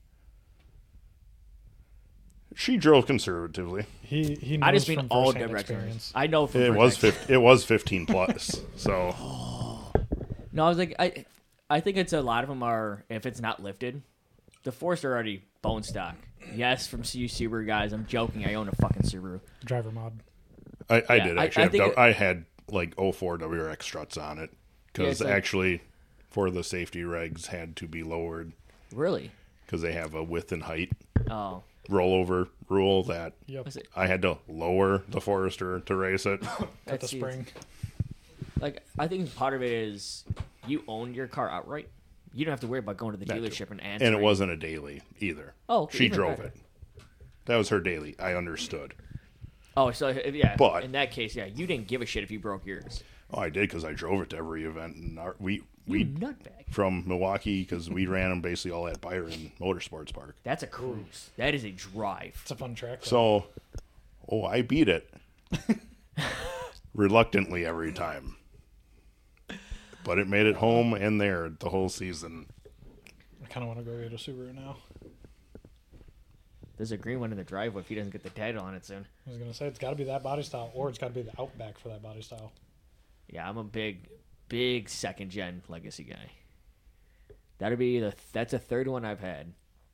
She drove conservatively. He knows I just mean from all firsthand WRX experience. owners. I know from It firsthand was 15 plus, so No, I was like, I think it's a lot of them are, if it's not lifted, the Forester are already bone stock. Yes, from you Subaru guys, I'm joking. I own a fucking Subaru. Driver mod. I Yeah, did I actually. think I had like 04 WRX struts on it because Yeah, it's like- actually, for the safety regs, had to be lowered Really? because they have a width and height Oh, rollover rule that Yep. was it? I had to lower the Forester to race it. Got the That's- spring. Like, I think part of it is you own your car outright. You don't have to worry about going to the That too. dealership and And answering. it wasn't a daily either. Oh, okay, she even drove better. it. That was her daily. I understood. Oh, so yeah. But- in that case, yeah, you didn't give a shit if you broke yours. Oh, I did because I drove it to every event. And You we nutbag. from Milwaukee because we ran them basically all at Byron Motorsports Park. That's a cruise. That is a drive. It's a fun track. So, though. I beat it reluctantly every time, but it made it home and there the whole season. I kind of want to go get a Subaru now. There's a green one in the driveway if he doesn't get the title on it soon. I was gonna say it's got to be that body style, or it's got to be the Outback for that body style. Yeah, I'm a big second gen legacy guy. That's a third one I've had.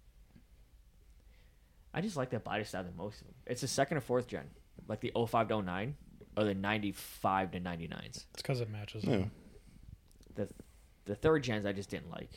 I just like that body style the most. It's the second or fourth gen, like the 05 to 09 or the 95 to 99s. It's because it matches. Yeah. The third gens I just didn't like.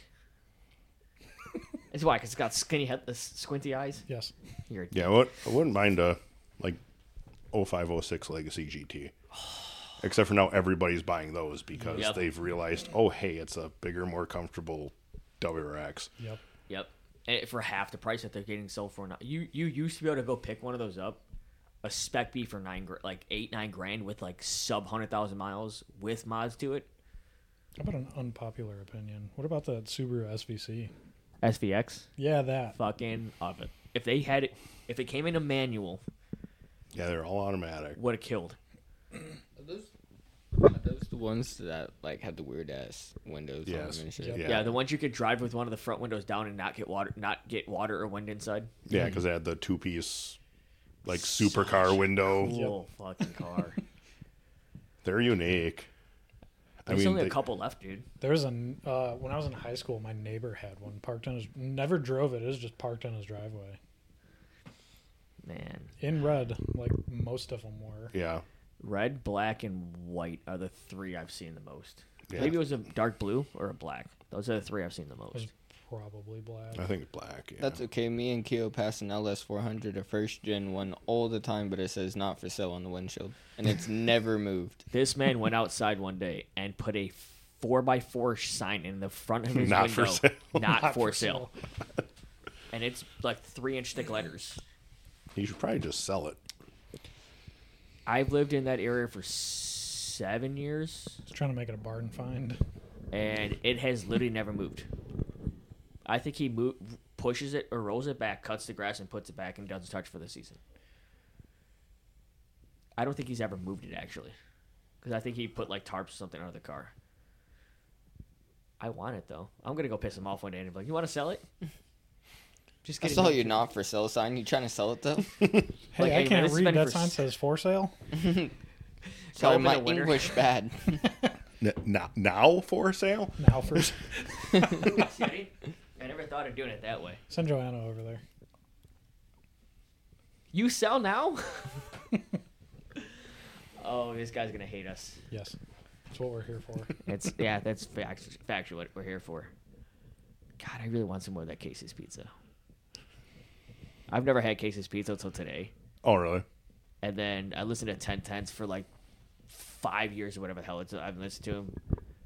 It's why, because it's got skinny head, the squinty eyes. Yes. You're Yeah, I wouldn't mind a like 0506 Legacy GT. Except for now everybody's buying those because Yep. they've realized, oh hey, it's a bigger, more comfortable WRX. Yep. Yep. And for half the price that they're getting sold for now. You used to be able to go pick one of those up, a Spec B for like 8-9 grand with like sub 100,000 miles with mods to it. How about an unpopular opinion? What about that Subaru SVC? SVX, Yeah, that. fucking of it. If they had it, if it came in a manual, Yeah, they're all automatic. would have killed. Are those the ones that like had the weird ass windows on Yes. them and shit? Yep. Yeah. the ones you could drive with one of the front windows down and not get water or wind inside. Yeah, because they had the two-piece like supercar window. Cool fucking car. They're unique. There's only they- a couple left, dude. There's when I was in high school, my neighbor had one parked on his. Never drove it. It was just parked on his driveway Man, in red, like most of them were. Yeah, red, black, and white are the three I've seen the most. Yeah. Maybe it was a dark blue or a black. Those are the three I've seen the It was most. probably black. I think black. Yeah. That's okay. Me and Keo passed an LS400, a first gen one, all the time, but it says not for sale on the windshield, and it's never moved. This man went outside one day and put a 4x4 sign in the front of his Not for window. sale. Not for sale. And it's like 3-inch thick letters. You should probably just sell it. I've lived in that area for 7 years, Just trying to make it a barn find. and it has literally never moved. I think he pushes it or rolls it back, cuts the grass, and puts it back, and doesn't touch for the season. I don't think he's ever moved it, actually. Because I think he put like tarps or something under the car. I want it, though. I'm going to go piss him off one day and be like, you want to sell it? Just I kidding. saw your not for sale sign. You trying to sell it though? Hey, Like, I hey, man, can't this has read. been That for sign says for sale. Sorry, in my the winter. English bad. Now for sale? Now first, See, I never thought of doing it that way. send Joanna over there. You sell now? Oh, this guy's going to hate us. Yes, that's what we're here for. That's factual what we're here for. God, I really want some more of that Casey's pizza. I've never had Casey's pizza until today. Oh, really? And then I listened to 1010s for like 5 years or whatever the hell I've listened to him.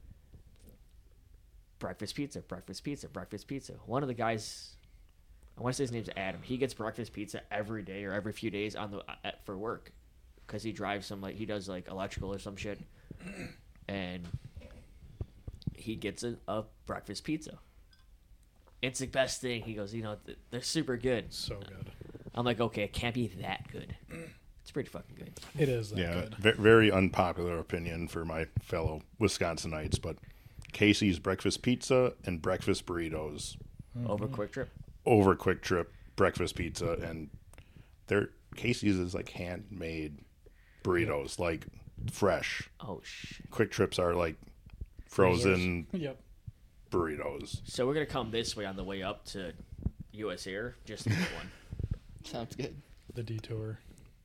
Breakfast pizza, breakfast pizza, breakfast pizza. One of the guys, I want to say his name's Adam. He gets breakfast pizza every day or every few days for work, because he drives he does like electrical or some shit, and he gets a breakfast pizza. It's the best thing. He goes, they're super good. So good. I'm like, okay, it can't be that good. It's pretty fucking good. It is that Yeah, good. very unpopular opinion for my fellow Wisconsinites, but Casey's breakfast pizza and breakfast burritos Over Quick Trip. over Quick Trip breakfast pizza, and Casey's is like handmade burritos, like fresh. Oh shit. Quick Trips are like frozen Yep. burritos. So we're gonna come this way on the way up to U.S. Air, just to get one. Sounds good. The detour.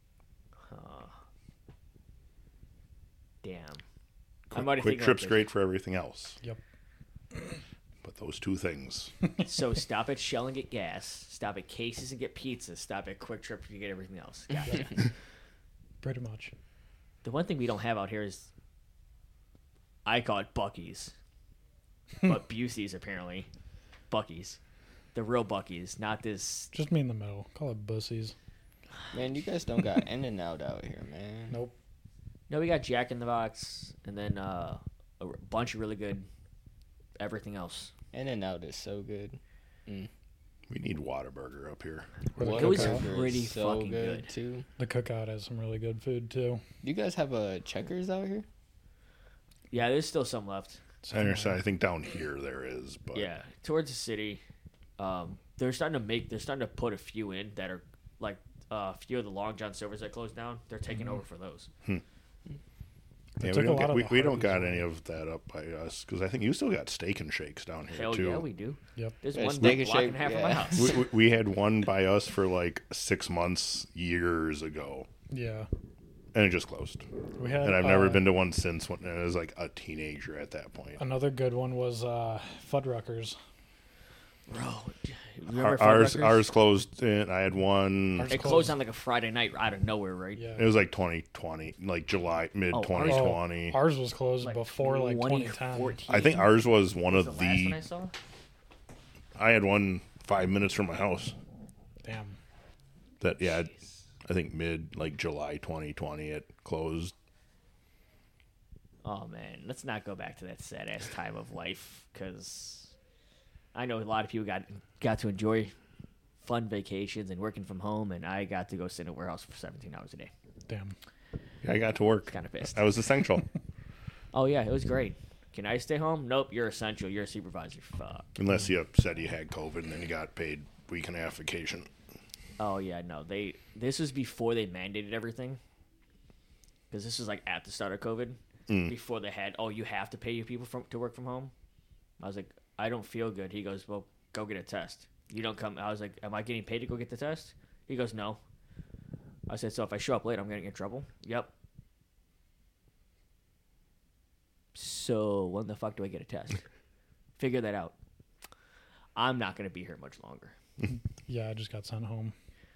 Damn. I'm already Quick thinking Trip's like great for everything else, Yep. but those two things. So stop at Shell and get gas. Stop at Casey's and get pizza. Stop at Quick Trip to get everything else. Gotcha. Pretty much. The one thing we don't have out here is, I call it Buc-ee's, but Busey's apparently. Buc-ee's. The real Buc-ee's, not this. Just me in the middle. Call it bussies. Man, you guys don't got In-N-Out out here, man. Nope. No, we got Jack in the Box, and then a bunch of really good everything else. In-N-Out is so good. We need Whataburger up here. Or the It was cookout. Whataburger pretty is so fucking good. too. The cookout has some really good food too. You guys have a Checkers out here? Yeah, there's still some left. Center side, I think down here there is, but Yeah, towards the city, they're starting to put a few in that are like a few of the Long John Silvers that closed down. They're taking over for those. They yeah, took we a don't lot get, of we, the we don't Hardee's got away. any of that up by us because I think you still got Steak and Shakes down here Hell too. yeah, we do. Yep. There's Yeah, one Steak and block and Shake, a half from my yeah. house. We had one by us for like 6 months years ago, Yeah. and it just closed. We had. And I've never been to one since when I was like a teenager at that point. Another good one was Fuddruckers. Bro, remember Ours Fuddruckers? closed. And I had one. Ours It closed on like a Friday night out of nowhere, right? Yeah. It was like 2020, like July, mid Oh, ours- 2020. Ours was closed before like 2010. 2014. I think ours was one was of the last one the. I saw. I had one 5 minutes from my house. Damn. That yeah, I think mid like July 2020 it closed. Oh man, let's not go back to that sad ass time of life because I know a lot of people got to enjoy fun vacations and working from home, and I got to go sit in a warehouse for 17 hours a day. Damn. Yeah, I got to work. Kind of pissed. I was essential. Oh yeah, it was great. Can I stay home? Nope, you're essential. You're a supervisor. Fuck. Unless you said you had COVID and then you got paid week and a half vacation. Oh yeah, no. This was before they mandated everything. Because this was like at the start of COVID. Before they had, you have to pay your people to work from home. I was like, I don't feel good. He goes, well, go get a test. You don't come. I was like, am I getting paid to go get the test? He goes, no. I said, so if I show up late, I'm gonna get in trouble. Yep. So when the fuck do I get a test? Figure that out. I'm not gonna be here much longer. Yeah, I just got sent home.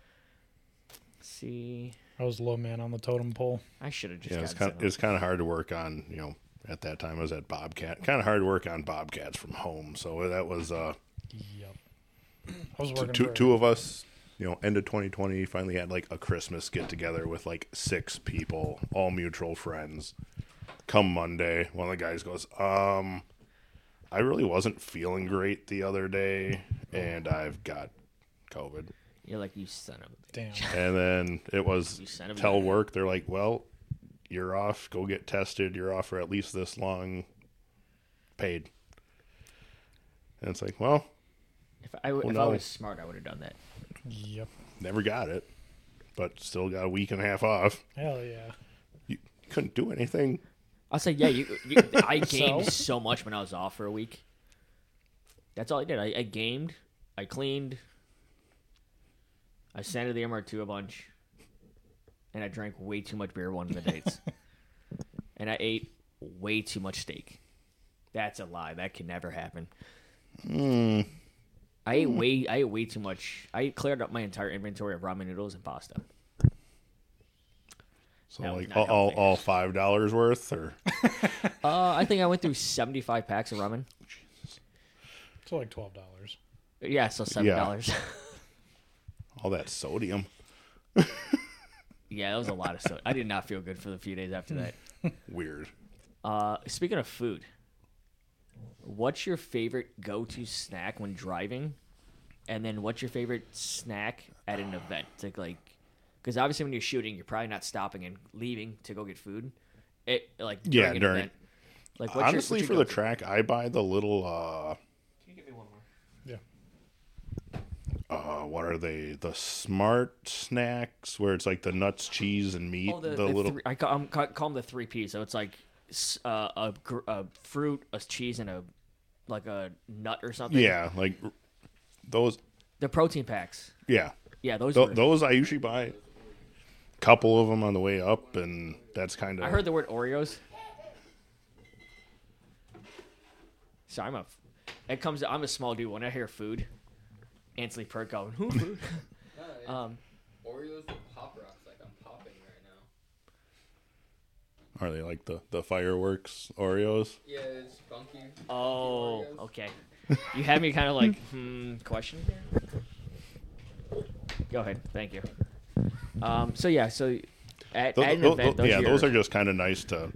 See, I was low man on the totem pole. I should have just. Yeah, gotten it's kind of hard to work on. At that time I was at Bobcat. Kind of hard to work on Bobcats from home. So that was Yep. I was working for two of us. End of 2020, finally had like a Christmas get together with like 6 people, all mutual friends. Come Monday, one of the guys goes, I really wasn't feeling great the other day, and I've got COVID. You're like, you son of a bitch. Damn. And then it was You son of a tell bitch. work. They're like, well, you're off. Go get tested. You're off for at least this long, paid. And it's like, well, If I no. was smart, I would have done that. Yep. never got it, but still got a week and a half off. Hell yeah. You couldn't do anything. I'll say, yeah, I gamed so much when I was off for a week. That's all I did. I gamed, I cleaned, I sanded the MR2 a bunch, and I drank way too much beer one of the dates. And I ate way too much steak. That's a lie. That can never happen. I ate way too much. I cleared up my entire inventory of ramen noodles and pasta. So That was like not all healthy. $5 worth, or I think I went through 75 packs of ramen. So like $12. Yeah, so $7. all that sodium. Yeah, that was a lot of soda. I did not feel good for the few days after that. Weird. Speaking of food, what's your favorite go-to snack when driving? And then what's your favorite snack at an event? Like, because obviously when you're shooting, you're probably not stopping and leaving to go get food. During Yeah, an during- event. Like, what's Honestly, your for the go-to? track, I buy the little Can you give me one more? Yeah. what are they? The Smart Snacks, where it's like the nuts, cheese, and meat. Oh, the the little three, I call them the 3 Ps. So it's like a fruit, a cheese, and a nut or something. Yeah, like those. The protein packs. Yeah, Yeah, those. those I usually buy a couple of them on the way up, and that's kind of. I heard the word Oreos. So I'm a small dude. When I hear food, instantly perk out. Who food? Oreos with Pop Rocks, like I'm popping right now. Are they like the fireworks Oreos? Yeah, it's funky. Oh, Oreos. okay. You had me kind of like, question here? Go ahead. Thank you. So at an event, those are just kind of nice to,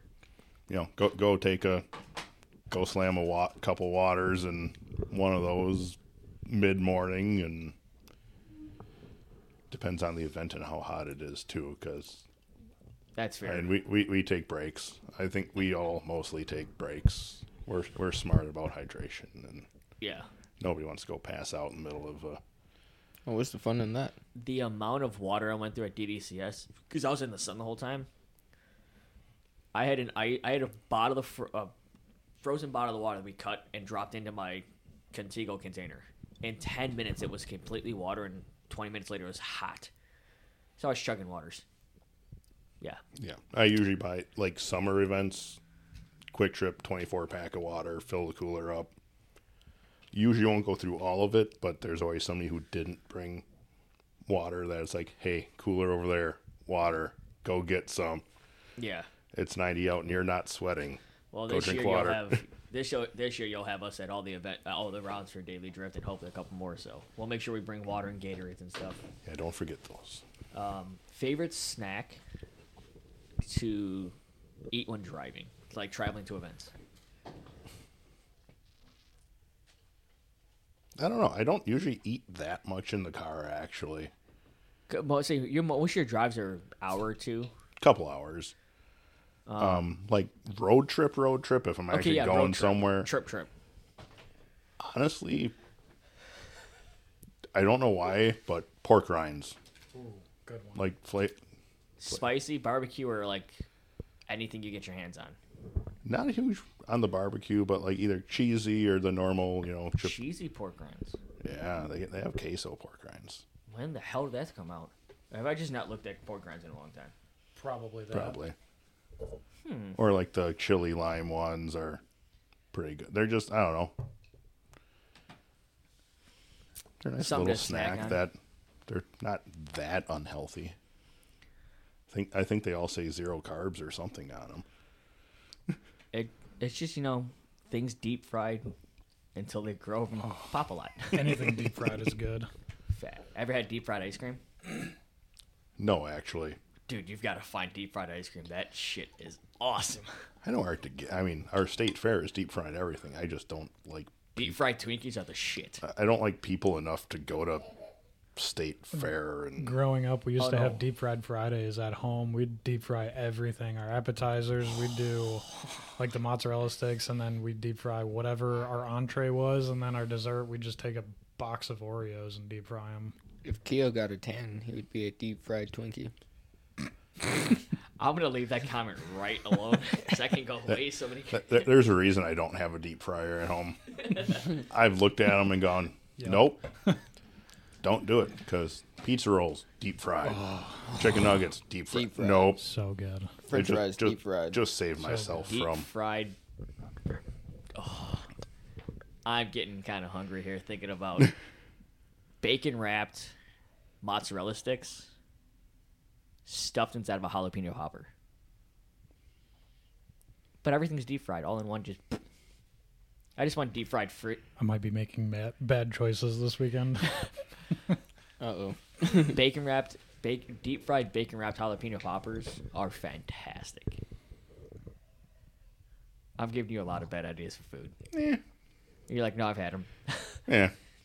go slam a couple waters and one of those mid-morning, and depends on the event and how hot it is too, because that's fair. and we take breaks. I think we all mostly take breaks. We're smart about hydration, and Yeah. nobody wants to go pass out in the middle of a. Oh, what's the fun in that? The amount of water I went through at DDCS, because I was in the sun the whole time. I had a bottle of frozen bottle of water that we cut and dropped into my Contigo container. In 10 minutes, it was completely water, and 20 minutes later, it was hot. So I was chugging waters. Yeah. Yeah, I usually buy like summer events, quick trip, 24-pack of water, fill the cooler up. Usually won't go through all of it, but there's always somebody who didn't bring water that it's like, hey, cooler over there, water, go get some. Yeah. It's 90 out and you're not sweating. Well, Go this drink year water. you'll have this year you'll have us at all the rounds for Daily Drift, and hopefully a couple more. So we'll make sure we bring water and Gatorades and stuff. Yeah, don't forget those. Favorite snack to eat when driving, like traveling to events. I don't know. I don't usually eat that much in the car, actually. Most of your drives are an hour or two. Couple hours. Like road trip. If I'm actually road going trip. somewhere. Trip. Honestly, I don't know why, but pork rinds. Ooh, good one. Like Spicy barbecue or like anything you get your hands on. not a huge on the barbecue, but like either cheesy or the normal, Cheesy pork rinds. Yeah, they have queso pork rinds. When the hell did that come out? Have I just not looked at pork rinds in a long time? Probably that. Probably. Or like the chili lime ones are pretty good. They're just, I don't know. They're a nice Something little to snack snack on. that they're not that unhealthy. I think they all say 0 carbs or something on them. It's just things deep fried until they grow and pop a lot. Anything deep fried is good. Fat. Ever had deep fried ice cream? No, actually. Dude, you've got to find deep fried ice cream. That shit is awesome. I know our state fair is deep fried everything. I just don't like Deep fried Twinkies are the shit. I don't like people enough to go to state fair and Growing up, we used Oh, to no. have deep fried Fridays at home. We'd deep fry everything. Our appetizers, we'd do like the mozzarella sticks, and then we'd deep fry whatever our entree was, and then our dessert, we'd just take a box of Oreos and deep fry them. If Keo got a 10, he would be a deep fried Twinkie. I'm going to leave that comment right alone because I can go way so many. there's a reason I don't have a deep fryer at home. I've looked at them and gone, nope, don't do it, because pizza rolls deep fried, chicken nuggets deep fried. Deep fried. Nope, So good. French Just- fries just, deep fried. Just save myself Deep from. fried. Oh, I'm getting kind of hungry here thinking about bacon wrapped mozzarella sticks stuffed inside of a jalapeno hopper. But everything's deep fried all in one. I just want deep fried fruit. I might be making bad choices this weekend. Uh-oh. Bacon wrapped, deep fried bacon wrapped jalapeno poppers are fantastic. I'm giving you a lot of bad ideas for food. Yeah. You're like, no, I've had them. Yeah.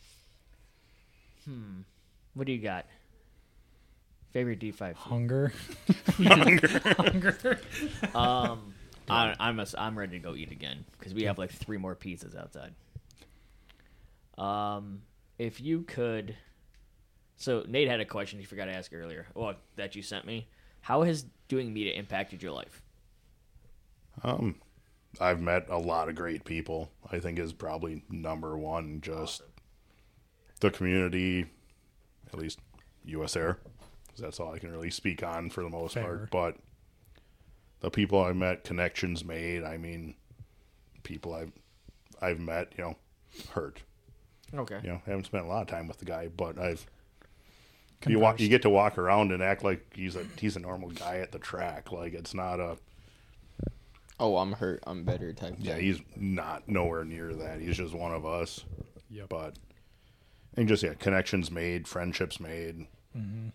What do you got? Favorite deep fried food? Hunger. I'm ready to go eat again because we have like 3 more pizzas outside. If you could, so Nate had a question he forgot to ask earlier. Well, that you sent me. How has doing media impacted your life? I've met a lot of great people. I think is probably number one. Just the community, at least U.S. Air, 'cause that's all I can really speak on for the most Fair. part. But the people I met, connections made. I mean, people I've met, hurt. Okay. Haven't spent a lot of time with the guy, but you Conversed. get to walk around and act like he's a normal guy at the track. Like it's not a. Oh, I'm hurt. I'm better type. Yeah, thing. he's not nowhere near that. He's just one of us. Yep. But and just connections made, friendships made. Mm-hmm.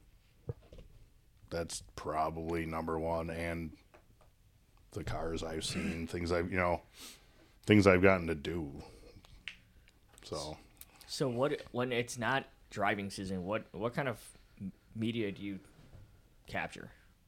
That's probably number one. And the cars I've seen, things I've gotten to do. So when it's not driving season, what kind of media do you capture?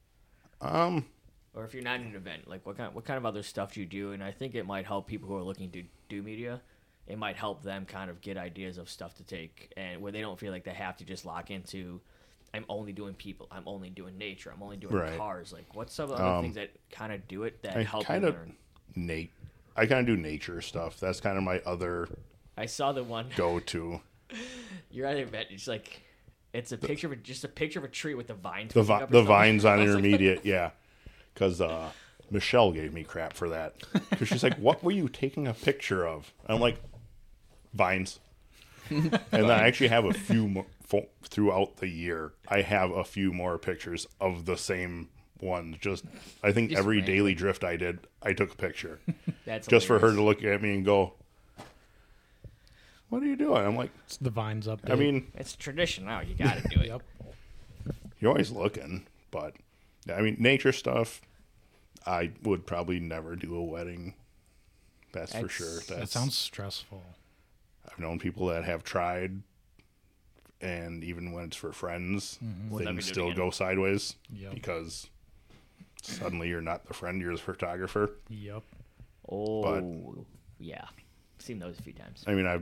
Or if you're not in an event, like what kind of other stuff do you do? And I think it might help people who are looking to do media. It might help them kind of get ideas of stuff to take, and where they don't feel like they have to just lock into, I'm only doing people, I'm only doing nature, I'm only doing Right. cars. Like what's some other things that kind of do it that I help you kind of learn? I kind of do nature stuff. That's kind of my other I saw the one go-to. you're at an event. It's like it's a picture of just a picture of a tree with the vines. The poking up or the something. vines on I was like, intermediate, yeah. Because Michelle gave me crap for that. Because she's like, "What were you taking a picture of?" I'm like, "Vines." And then I actually have a few more throughout the year. I have a few more pictures of the same ones. I think Just every random. daily drift I did, I took a picture That's just for her hilarious. to look at me and go, "What are you doing?" I'm like, It's the Vines update. I mean, It's tradition now. You got to do it. Yep. you're always looking, but yeah, I mean, nature stuff. I would probably never do a wedding. That's for That's- sure. That sounds stressful. I've known people that have tried, and even when it's for friends, Will never things do it still again. go sideways Yep. because suddenly you're not the friend, you're the photographer. Yep. Oh, yeah. Seen those a few times. I mean,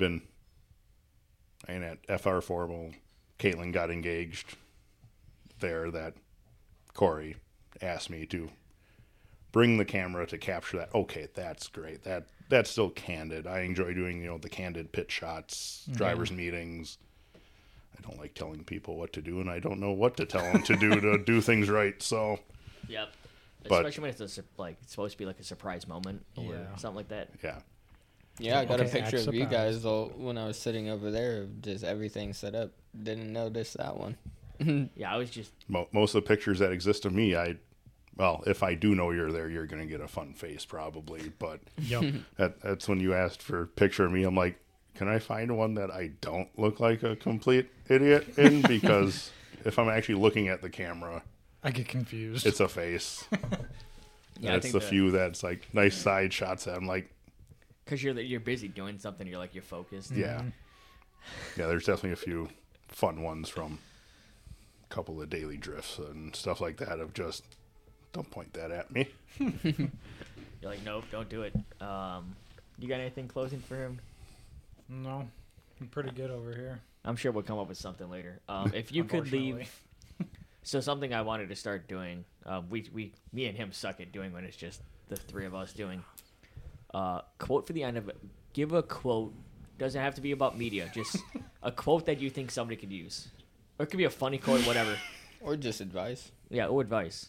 at FR Formal, Caitlin got engaged there. That Corey asked me to bring the camera to capture that. Okay, that's great. That's still candid. I enjoy doing the candid pit shots, drivers meetings. I don't like telling people what to do, and I don't know what to tell them to do to do things right. So Yep. But- Especially when it's it's supposed to be like a surprise moment or Yeah. something like that. yeah, Yeah, I got a Okay, picture act of you surprised. guys though when I was sitting over there, of just everything set up. Didn't notice that one. Yeah, I was just most of the pictures that exist of me, if I do know you're there, you're gonna get a fun face probably. But Yep. that's when you asked for a picture of me. I'm like, can I find one that I don't look like a complete idiot in? Because if I'm actually looking at the camera, I get confused. it's a face. yeah. I That's think the few that's like nice side shots that I'm like, because you're busy doing something. You're focused. yeah. Yeah, there's definitely a few fun ones from a couple of daily drifts and stuff like that of just, don't point that at me. You're like, nope, don't do it. You got anything closing for him? No, I'm pretty good over here. I'm sure we'll come up with something later. If you could Unfortunately. leave, so something I wanted to start doing. Me and him suck at doing when it's just the three of us doing. Quote for the end of it. Give a quote. Doesn't have to be about media. Just a quote that you think somebody could use, or it could be a funny quote, whatever. Or just advice. Yeah, or advice.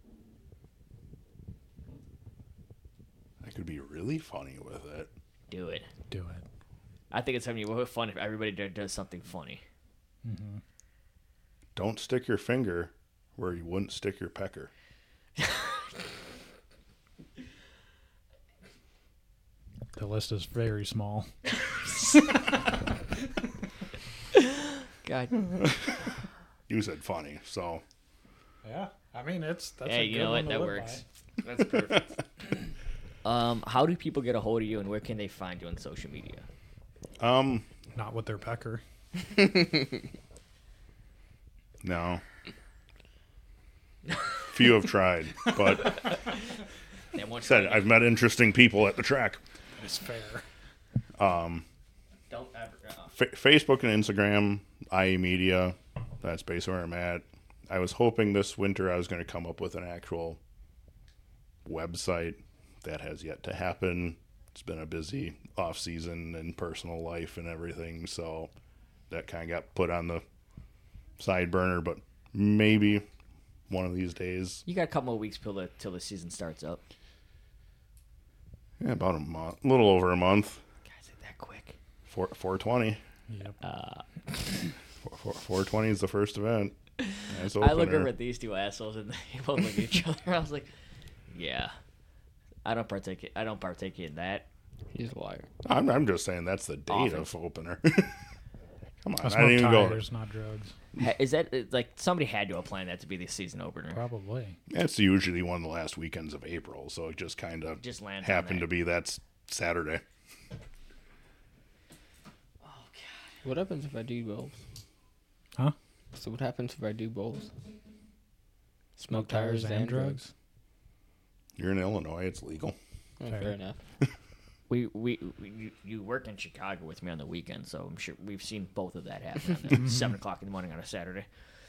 I could be really funny with it. Do it. Do it. I think it's something more fun if everybody does something funny. Don't stick your finger where you wouldn't stick your pecker. The list is very small. God. You said funny, so Yeah, I mean that's Hey, a you good know one what? to That live works. That's perfect. How do people get a hold of you, and where can they find you on social media? by. Not with their pecker. no. Few have tried, but They want said I've met interesting people at the track. It's fair. Don't ever. Facebook and Instagram, IE Media. That's basically where I'm at. I was hoping this winter I was going to come up with an actual website that has yet to happen. It's been a busy off season and personal life and everything, so that kind of got put on the side burner. But maybe one of these days. You got a couple more weeks till the season starts up. Yeah, about a month, a little over a month. Guys, is it that quick? 420. Yep. 420 is the first event. Nice I look opener. over at these two assholes and they both look at each other. I was like, yeah, I don't partake in that. He's a liar. I'm just saying that's the date Often. of opener. Come on, I I smoke didn't even go. tires, not drugs. Is that like somebody had to have planned that to be the season opener? Probably. It's usually one of the last weekends of April, so it just kind of Just lands on happened that. to be that Saturday. What happens if I do both? Huh? So what happens if I do both? Smoke tires and drugs. You're in Illinois; it's legal. Oh, Fair. fair enough. You work in Chicago with me on the weekend, so I'm sure we've seen both of that happen at 7:00 in the morning on a Saturday.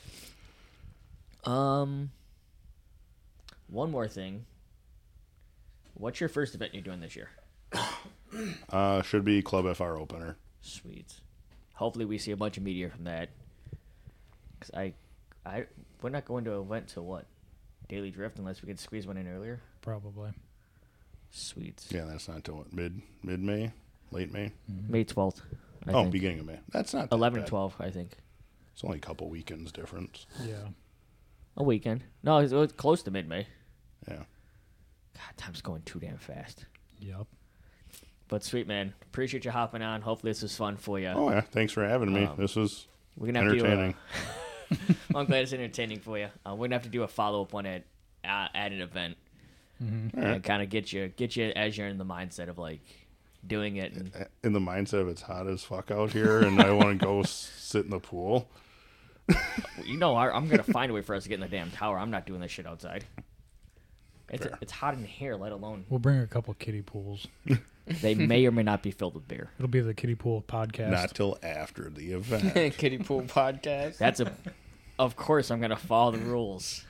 One more thing. What's your first event you're doing this year? Should be Club FR opener. Sweet. Hopefully we see a bunch of media from that. Cause we're not going to an event till what? Daily Drift, unless we can squeeze one in earlier. Probably. Sweet. Yeah, that's not till what, mid May, late May. May 12th. I Oh, think. beginning of May. That's not that 11 bad. and 12, I think. It's only a couple weekends difference. Yeah. A weekend. No, it was close to mid-May. Yeah. God, time's going too damn fast. Yep. But sweet, man. Appreciate you hopping on. Hopefully this was fun for you. Oh yeah, thanks for having me. Um, This was We're gonna have to entertaining. I'm glad it's entertaining for you. We're gonna have to do a follow-up one at an event Mm-hmm. All right. and kind of get you as you're in the mindset of like doing it. And In the mindset of it's hot as fuck out here, and I want to go sit in the pool. you know, I'm gonna find a way for us to get in the damn tower. I'm not doing this shit outside. Fair. It's hot in here, let alone We'll bring a couple kiddie pools. they may or may not be filled with beer. It'll be the kiddie pool podcast. Not till after the event. Kiddie Pool Podcast. Of course, I'm gonna follow the rules.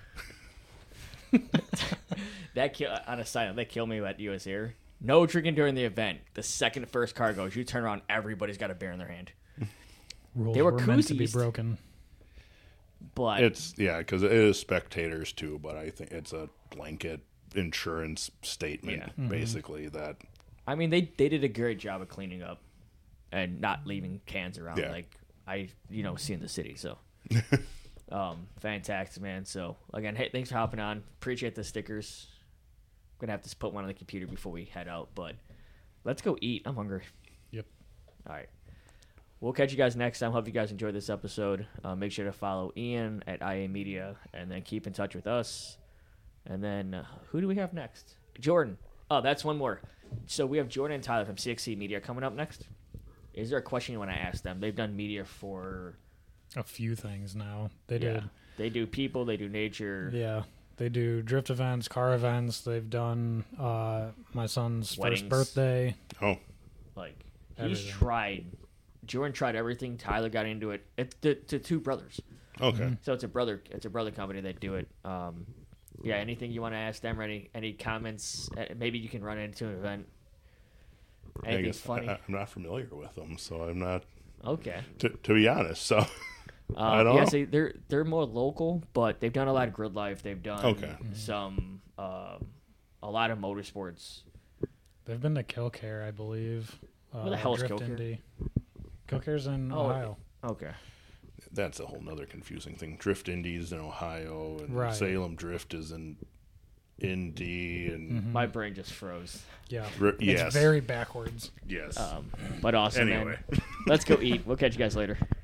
On a side note, that killed me at US Air. No drinking during the event. The second first car goes, you turn around, everybody's got a beer in their hand. Rules They were meant to be koozies. broken. But It's because it is spectators too, but I think it's a blanket insurance statement, Yeah. basically that. I mean, they did a great job of cleaning up and not leaving cans around Yeah. like I see in the city. So, fantastic, man. So again, hey, thanks for hopping on. Appreciate the stickers. I'm gonna have to put one on the computer before we head out, but let's go eat. I'm hungry. Yep. All right. We'll catch you guys next time. Hope you guys enjoyed this episode. Make sure to follow Ian at IA Media, and then keep in touch with us. And then who do we have next? Jordan. Oh, that's one more. So we have Jordan and Tyler from CXC Media coming up next. Is there a question you want to ask them? They've done media for A few things now. They yeah. did. They do people. They do nature. Yeah. They do drift events, car events. They've done my son's Weddings. first birthday. Oh, Like Everything. he's tried. Jordan tried everything. Tyler got into it. It's the two brothers. okay. So it's a brother company that do it. Yeah, anything you want to ask them or any comments? Maybe you can run into an event. I Anything guess funny? I'm not familiar with them, so I'm not. Okay. To be honest, so I don't yeah, know. so they're more local, but they've done a lot of grid life. They've done Okay. some a lot of motorsports. They've been to Killcare, I believe. Where the hell is Drift Killcare? Indy. Killcare's in Oh, Ohio. Okay. That's a whole nother confusing thing. Drift Indies in Ohio, and Right. Salem Drift is in Indy, and My brain just froze. Yeah. yes, It's very backwards. yes. But awesome, Anyway. man. Let's go eat. We'll catch you guys later.